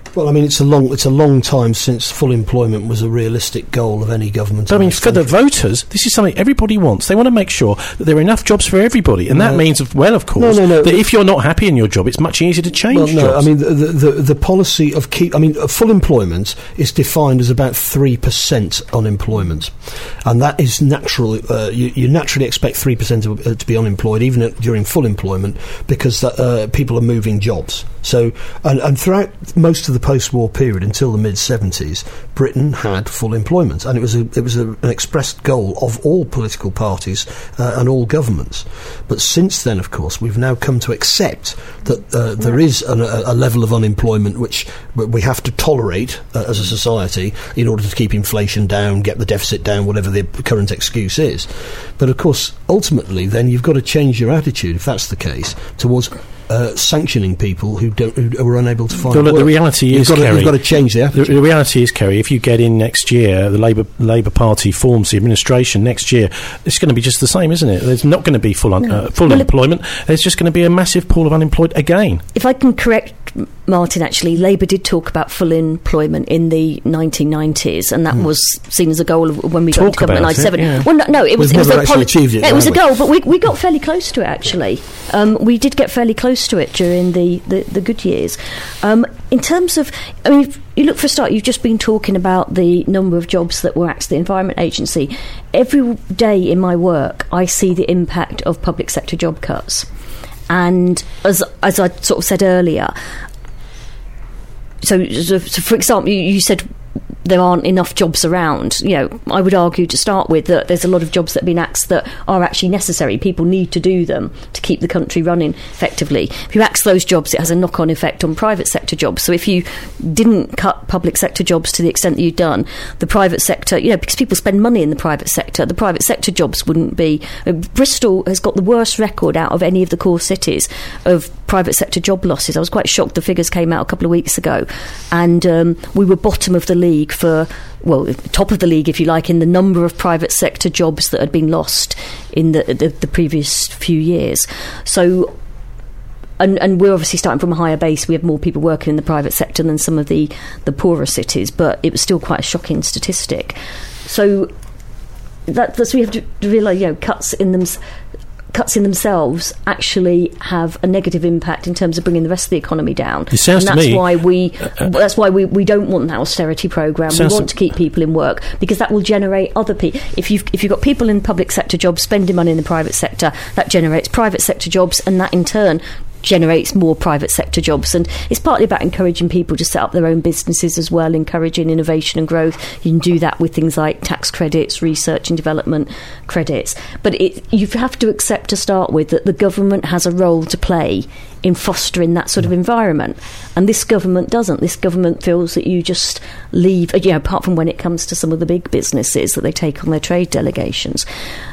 Well, I mean, it's a long it's a long time since full employment was a realistic goal of any government. But I mean, for the voters, this is something everybody wants. They want to make sure that there are enough jobs for everybody, and no. that means, well, of course, no, no, no. that if you're not happy in your job, it's much easier to change well, no, jobs. I mean, the, the the policy of keep. I mean, full employment is defined as about three percent unemployment, and that is natural. Uh, you, you naturally expect three percent uh, to be unemployed, even at, during full employment, because uh, people are moving jobs. So, and, and throughout most of the post-war period, until the mid seventies, Britain had full employment, and it was a, it was a, an expressed goal of all political parties uh, and all governments. But since then, of course, we've now come to accept that uh, there is an, a, a level of unemployment which we have to tolerate uh, as a society in order to keep inflation down, get the deficit down, whatever the current excuse is. But of course, ultimately, then you've got to change your attitude, if that's the case, towards Uh, sanctioning people who don't who are unable to find well, look, work. The reality you've is, got to, Kerry, you've got to change the attitude. The, the reality is, Kerry, if you get in next year, the Labour Labour Party forms the administration next year, it's going to be just the same, isn't it? There's not going to be full un- no. uh, full well, employment. There's just going to be a massive pool of unemployed again. If I can correct Martin, actually, Labour did talk about full employment in the nineteen nineties, and that mm. was seen as a goal of when we talk got into government in ninety-seven. Yeah. Well, no, no, it was, We've it was never a actually poli- achieved it. It was a we? goal, but we we got fairly close to it, actually. Um, we did get fairly close to it during the, the, the good years. Um, in terms of, I mean, if you look for a start, you've just been talking about the number of jobs that were axed the Environment Agency. Every day in my work, I see the impact of public sector job cuts. And as as I sort of said earlier, so, so, so for example, you, you said there aren't enough jobs around. You know, I would argue to start with that there's a lot of jobs that have been axed that are actually necessary. People need to do them to keep the country running effectively. If you axe those jobs, it has a knock-on effect on private sector jobs. So if you didn't cut public sector jobs to the extent that you've done, the private sector, you know, because people spend money in the private sector, the private sector jobs wouldn't be... Uh, Bristol has got the worst record out of any of the core cities of private sector job losses. I was quite shocked the figures came out a couple of weeks ago, and um, we were bottom of the league for, well, top of the league, if you like, in the number of private sector jobs that had been lost in the the, the previous few years. So, and, and we're obviously starting from a higher base. We have more people working in the private sector than some of the, the poorer cities, but it was still quite a shocking statistic. So that, that's we have to realise, you know, cuts in them. cuts in themselves actually have a negative impact in terms of bringing the rest of the economy down. It sounds and that's to me, why we uh, that's why we, we don't want an austerity programme. We want to, to keep people in work, because that will generate other people. If you've if you've got people in public sector jobs spending money in the private sector, that generates private sector jobs, and that in turn generates more private sector jobs. And it's partly about encouraging people to set up their own businesses as well, encouraging innovation and growth. You can do that with things like tax credits, research and development credits. But it, you have to accept to start with that the government has a role to play in fostering that sort of environment, and this government doesn't. This government feels that you just leave, you know, apart from when it comes to some of the big businesses that they take on their trade delegations.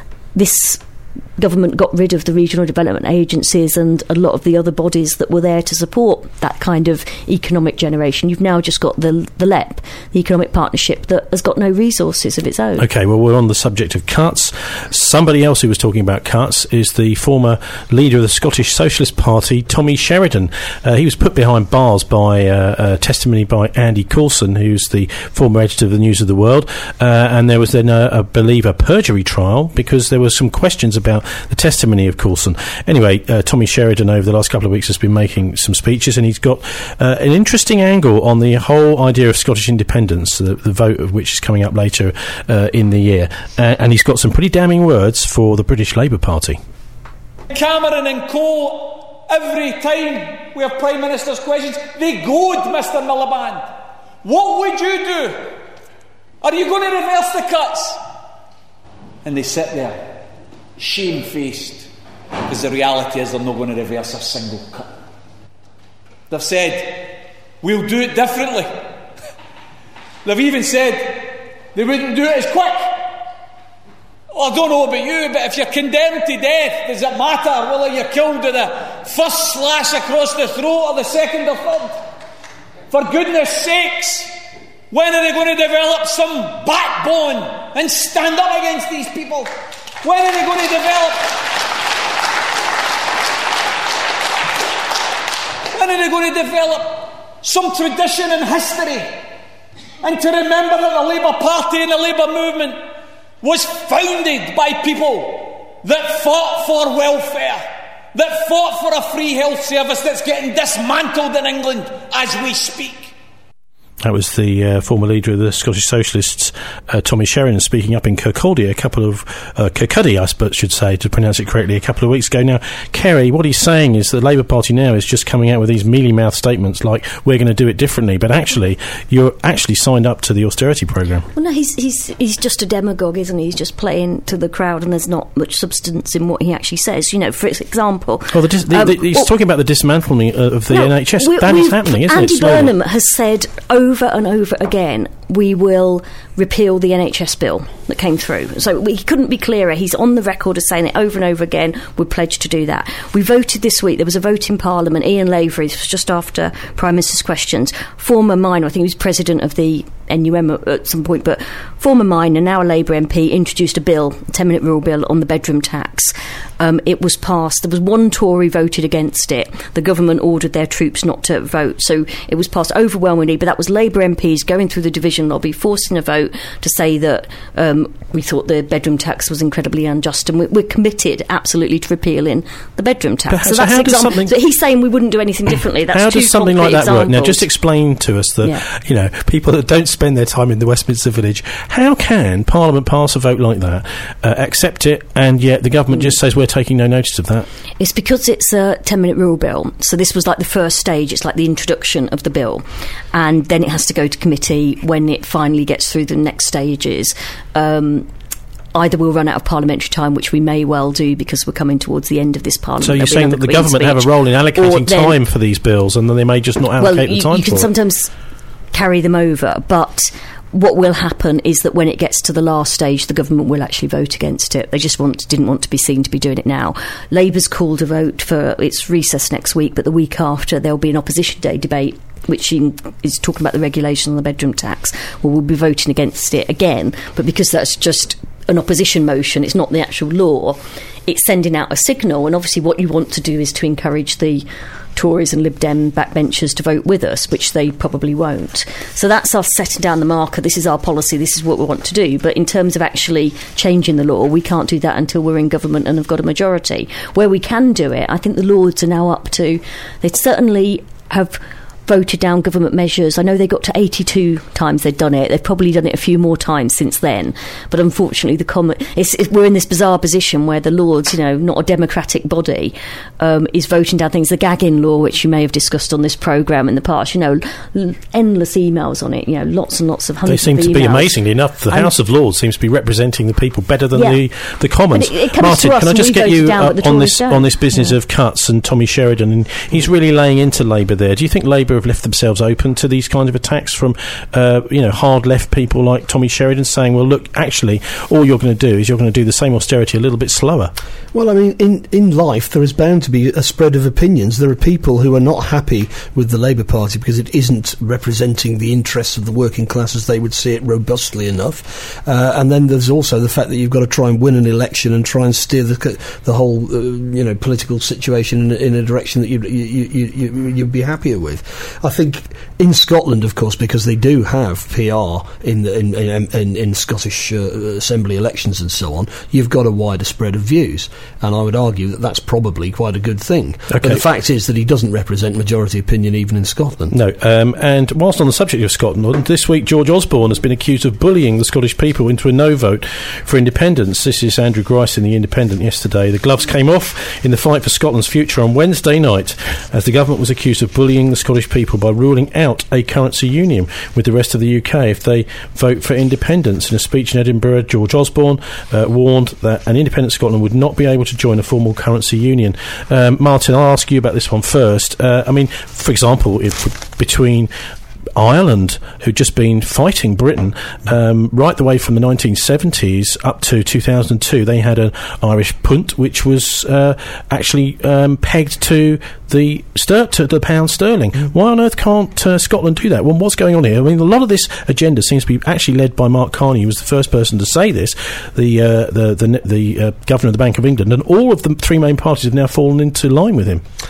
This government got rid of the regional development agencies and a lot of the other bodies that were there to support that kind of economic generation. You've now just got the the L E P, the Economic Partnership, that has got no resources of its own. OK, well, we're on the subject of cuts. Somebody else who was talking about cuts is the former leader of the Scottish Socialist Party, Tommy Sheridan. Uh, he was put behind bars by uh, uh, testimony by Andy Coulson, who's the former editor of the News of the World, uh, and there was then, a, I believe, a perjury trial because there were some questions about the testimony of Coulson. Anyway, uh, Tommy Sheridan over the last couple of weeks has been making some speeches, and he's got uh, an interesting angle on the whole idea of Scottish independence, the, the vote of which is coming up later uh, in the year. Uh, and he's got some pretty damning words for the British Labour Party. Cameron and co, every time we have Prime Minister's questions, they goad Mister Miliband. What would you do? Are you going to reverse the cuts? And they sit there, shamefaced, because the reality is they're not going to reverse a single cut. They've said, we'll do it differently. They've even said they wouldn't do it as quick. Well, I don't know about you, but if you're condemned to death, does it matter whether you're killed with the first slash across the throat or the second or third? For goodness sakes, when are they going to develop some backbone and stand up against these people? When are they going to develop? When are they going to develop some tradition and history, and to remember that the Labour Party and the Labour movement was founded by people that fought for welfare, that fought for a free health service that's getting dismantled in England as we speak. That was the uh, former leader of the Scottish Socialists, uh, Tommy Sheridan, speaking up in Kirkcaldy a couple of... Uh, Kirkcaldy, I suppose, should say, to pronounce it correctly, a couple of weeks ago. Now, Kerry, what he's saying is that the Labour Party now is just coming out with these mealy-mouthed statements like, we're going to do it differently, but actually, you're actually signed up to the austerity programme. Well, no, he's, he's, he's just a demagogue, isn't he? He's just playing to the crowd, and there's not much substance in what he actually says. You know, for example... Well, the dis- the, um, the, he's well, talking about the dismantling of the no, N H S. We, that is happening, isn't Andy it? Andy Burnham has said over and over again, we will repeal the N H S bill that came through. So we, he couldn't be clearer. He's on the record as saying it over and over again. We're pledged to do that. We voted this week. There was a vote in Parliament. Ian Lavery, this was just after Prime Minister's questions, former minor, I think he was president of the N U M at some point, but former minor, now a Labour M P, introduced a bill, a ten-minute rule bill on the bedroom tax. Um, it was passed. There was one Tory voted against it. The government ordered their troops not to vote. So it was passed overwhelmingly, but that was Labour M Ps going through the division lobby, forcing a vote to say that um, we thought the bedroom tax was incredibly unjust, and we're, we're committed absolutely to repealing the bedroom tax. But so so that's how does exam- something- so he's saying we wouldn't do anything differently. That's how two does something concrete like that work? Now, examples. just explain to us that, Yeah. you know, people that don't spend their time in the Westminster Village, how can Parliament pass a vote like that, uh, accept it, and yet the government mm. just says we're taking no notice of that? It's because it's a ten-minute rule bill. So this was like the first stage. It's like the introduction of the bill. And then it has to go to committee when it finally gets through the next stages. Um, either we'll run out of parliamentary time, which we may well do because we're coming towards the end of this parliament. So you're saying that the Queen's government speech. have a role in allocating then, time for these bills, and then they may just not allocate well, the you, time you for can it? sometimes carry them over, but what will happen is that when it gets to the last stage, the government will actually vote against it. They just want, didn't want to be seen to be doing it now. Labour's called a vote for its recess next week, but the week after there'll be an opposition day debate which is talking about the regulation on the bedroom tax. Well, we'll be voting against it again, but because that's just an opposition motion, it's not the actual law, it's sending out a signal, and obviously what you want to do is to encourage the Tories and Lib Dem backbenchers to vote with us, which they probably won't. So that's us setting down the marker. This is our policy, this is what we want to do. But in terms of actually changing the law, we can't do that until we're in government and have got a majority. Where we can do it, I think the Lords are now up to, they certainly have voted down government measures. I know they got to eighty-two times they'd done it. They've probably done it a few more times since then. But unfortunately, the com- it's, it, we're in this bizarre position where the Lords, you know, not a democratic body, um, is voting down things. The gagging law, which you may have discussed on this programme in the past, you know, l- endless emails on it, you know, lots and lots of hundreds They seem of to be, emails. amazingly enough, the And House of Lords seems to be representing the people better than Yeah. the, the Commons. And it- it comes Martin, to us can I and just we get voted you down, uh, but the on Tories this don't. on this business Yeah. of cuts and Tommy Sheridan? And he's really laying into Labour there. Do you think Labour have left themselves open to these kinds of attacks from, uh, you know, hard left people like Tommy Sheridan saying, well, look, actually, all you're going to do is you're going to do the same austerity a little bit slower? Well, I mean, in, in life, there is bound to be a spread of opinions. There are people who are not happy with the Labour Party because it isn't representing the interests of the working class as they would see it robustly enough. Uh, and then there's also the fact that you've got to try and win an election and try and steer the the whole, uh, you know, political situation in, in a direction that you'd, you, you, you, you'd be happier with. I think in Scotland, of course, because they do have P R in the, in, in, in, in Scottish uh, Assembly elections and so on, you've got a wider spread of views. And I would argue that that's probably quite a good thing. Okay. But the fact is that he doesn't represent majority opinion even in Scotland. No, um, and whilst on the subject of Scotland, this week George Osborne has been accused of bullying the Scottish people into a no vote for independence. This is Andrew Grice in The Independent yesterday. The gloves came off in the fight for Scotland's future on Wednesday night as the government was accused of bullying the Scottish people by ruling out a currency union with the rest of the U K if they vote for independence. In a speech in Edinburgh, George Osborne uh, warned that an independent Scotland would not be able to join a formal currency union. Um, Martin, I'll ask you about this one first. Uh, I mean, for example, if between Ireland, who'd just been fighting Britain um, right the way from the nineteen seventies up to two thousand two, they had an Irish punt which was uh, actually um, pegged to the ster- to the pound sterling. Mm. Why on earth can't uh, Scotland do that? Well, what's going on here? I mean, a lot of this agenda seems to be actually led by Mark Carney, who was the first person to say this, the uh, the the, the uh, governor of the Bank of England, and all of the three main parties have now fallen into line with him.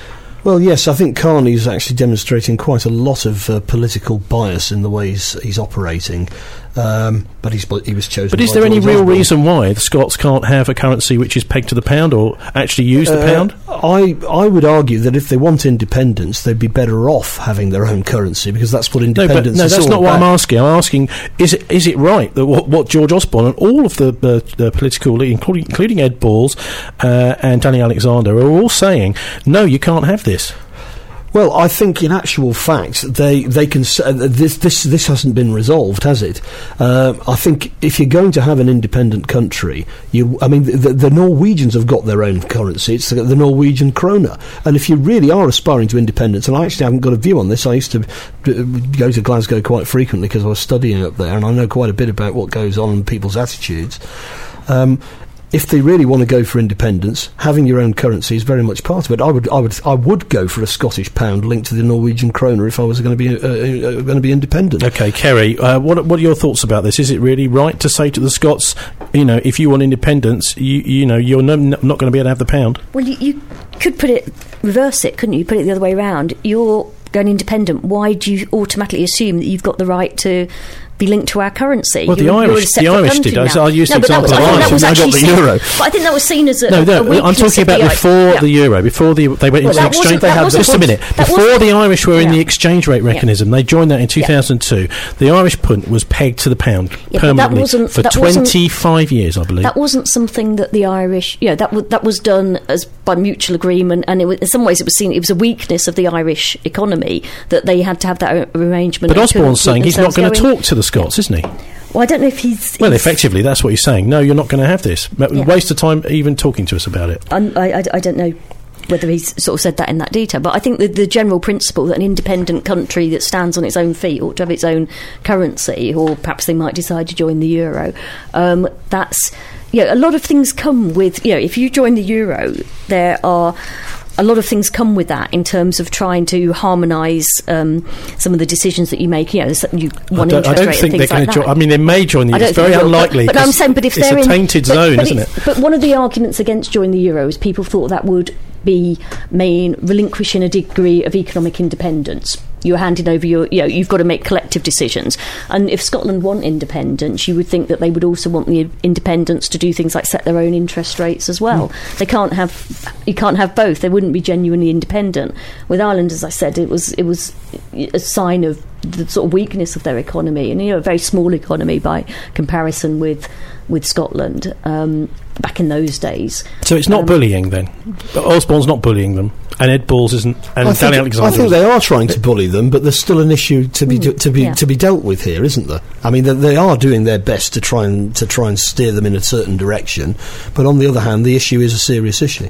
Well, yes, I think Carney's actually demonstrating quite a lot of uh, political bias in the ways he's operating. Um, but he's, he was chosen. But is by there any George real Osborne. reason why the Scots can't have a currency which is pegged to the pound, or actually use the Uh, pound? I I would argue that if they want independence, they'd be better off having their own currency, because that's what No, independence but no, is that's all not what I'm about. asking. I'm asking, is it is it right that what, what George Osborne and all of the, uh, the political, including, including Ed Balls uh, and Danny Alexander, are all saying, no, you can't have this? Well, I think in actual fact they they can s- uh, this this this hasn't been resolved, has it? Uh, I think if you're going to have an independent country, you I mean the, the Norwegians have got their own currency. It's the, the Norwegian krona, and if you really are aspiring to independence, and I actually haven't got a view on this. I used to uh, go to Glasgow quite frequently because I was studying up there, and I know quite a bit about what goes on and people's attitudes. Um, If they really want to go for independence, having your own currency is very much part of it. I would, I would, I would go for a Scottish pound linked to the Norwegian krona if I was going to be uh, uh, going to be independent. Okay, Kerry, uh, what what are your thoughts about this? Is it really right to say to the Scots, you know, if you want independence, you you know, you're no, not going to be able to have the pound? Well, you, you could put it, reverse it, couldn't you? Put it the other way around. You're going independent. Why do you automatically assume that you've got the right to be linked to our currency? Well, the You're- you're a Irish, the separate Irish country did. I, now. I used No, the but that example was- of I think Ireland. that was Now got actually the seen- euro. But I think that was seen as a, No, a no, I'm weakness talking of about the I- before yeah. the euro, before the they went Well, into that the wasn't- exchange. that wasn't Just a what- minute. that Before wasn't- the Irish were in Yeah. the exchange rate mechanism, they joined that in two thousand two. The Irish punt was pegged to the pound Yeah, but that permanently wasn't- for that wasn't- twenty-five years, I believe. That wasn't something that the Irish, you know, that w- that was done as by mutual agreement, and it was, in some ways it was seen it was a weakness of the Irish economy that they had to have that a- arrangement. But and couldn't Osborne's keep saying he's not themselves going to going. talk to the Scots, isn't he? Well, I don't know if he's. Well, he's- effectively, that's what he's saying. No, you're not going to have this. Ma- Yeah. Waste of time even talking to us about it. I'm- I, I, I don't know whether he's sort of said that in that detail, but I think the, the general principle that an independent country that stands on its own feet ought to have its own currency, or perhaps they might decide to join the euro. Um, that's, you know, a lot of things come with, you know, if you join the euro, there are a lot of things come with that in terms of trying to harmonise um, some of the decisions that you make. You know, so you I one don't, I interest don't rate think and they're things going like to that. join. I mean, they may join the I euro. don't It's very think they will, unlikely. But, but I'm 'cause saying, but if it's they're a in, tainted but, zone, but isn't it? it's- But one of the arguments against joining the euro is people thought that would be mean relinquishing a degree of economic independence. You're handing over your, you know, you've got to make collective decisions. And if Scotland want independence, you would think that they would also want the independence to do things like set their own interest rates as well. Mm. They can't have, you can't have both. They wouldn't be genuinely independent. With Ireland, as I said, it was it was a sign of the sort of weakness of their economy, and you know, a very small economy by comparison with with Scotland um, back in those days. So it's not Um, bullying then. Osborne's not bullying them, and Ed Balls isn't, and I Danny think, Alexander. I think isn't. they are trying to bully them, but there's still an issue to be Mm, to be yeah. to be dealt with here, isn't there? I mean, they, they are doing their best to try and to try and steer them in a certain direction, but on the other hand, the issue is a serious issue.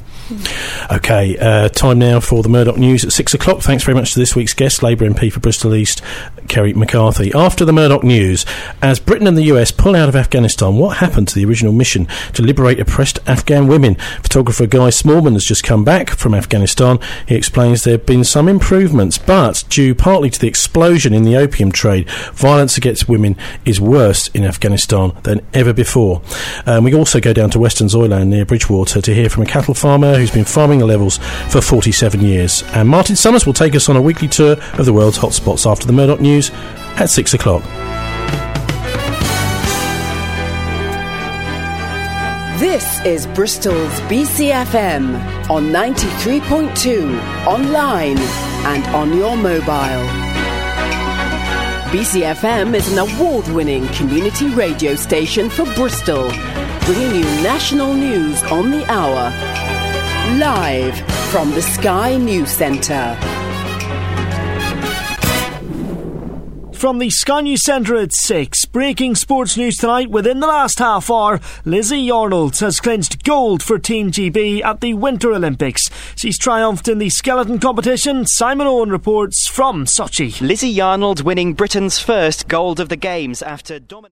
Okay, uh, time now for the Murdoch News at six o'clock. Thanks very much to this week's guest, Labour M P for Bristol East, Kerry McCarthy. After the Murdoch News, as Britain and the U S pull out of Afghanistan, what happened to the original mission to liberate oppressed Afghan women? Photographer Guy Smallman has just come back from Afghanistan. He explains there have been some improvements, but due partly to the explosion in the opium trade, violence against women is worse in Afghanistan than ever before. Um, we also go down to Western Zoyland near Bridgewater to hear from a cattle farmer who's been farming the levels for forty-seven years. And Martin Summers will take us on a weekly tour of the world's hotspots after the Murdoch News at six o'clock. This is Bristol's B C F M on ninety-three point two, online and on your mobile. B C F M is an award-winning community radio station for Bristol, bringing you national news on the hour. Live from the Sky News Centre. From the Sky News Centre at six, breaking sports news tonight. Within the last half hour, Lizzie Arnold has clinched gold for Team G B at the Winter Olympics. She's triumphed in the skeleton competition. Simon Owen reports from Sochi. Lizzie Arnold winning Britain's first gold of the Games after dominating.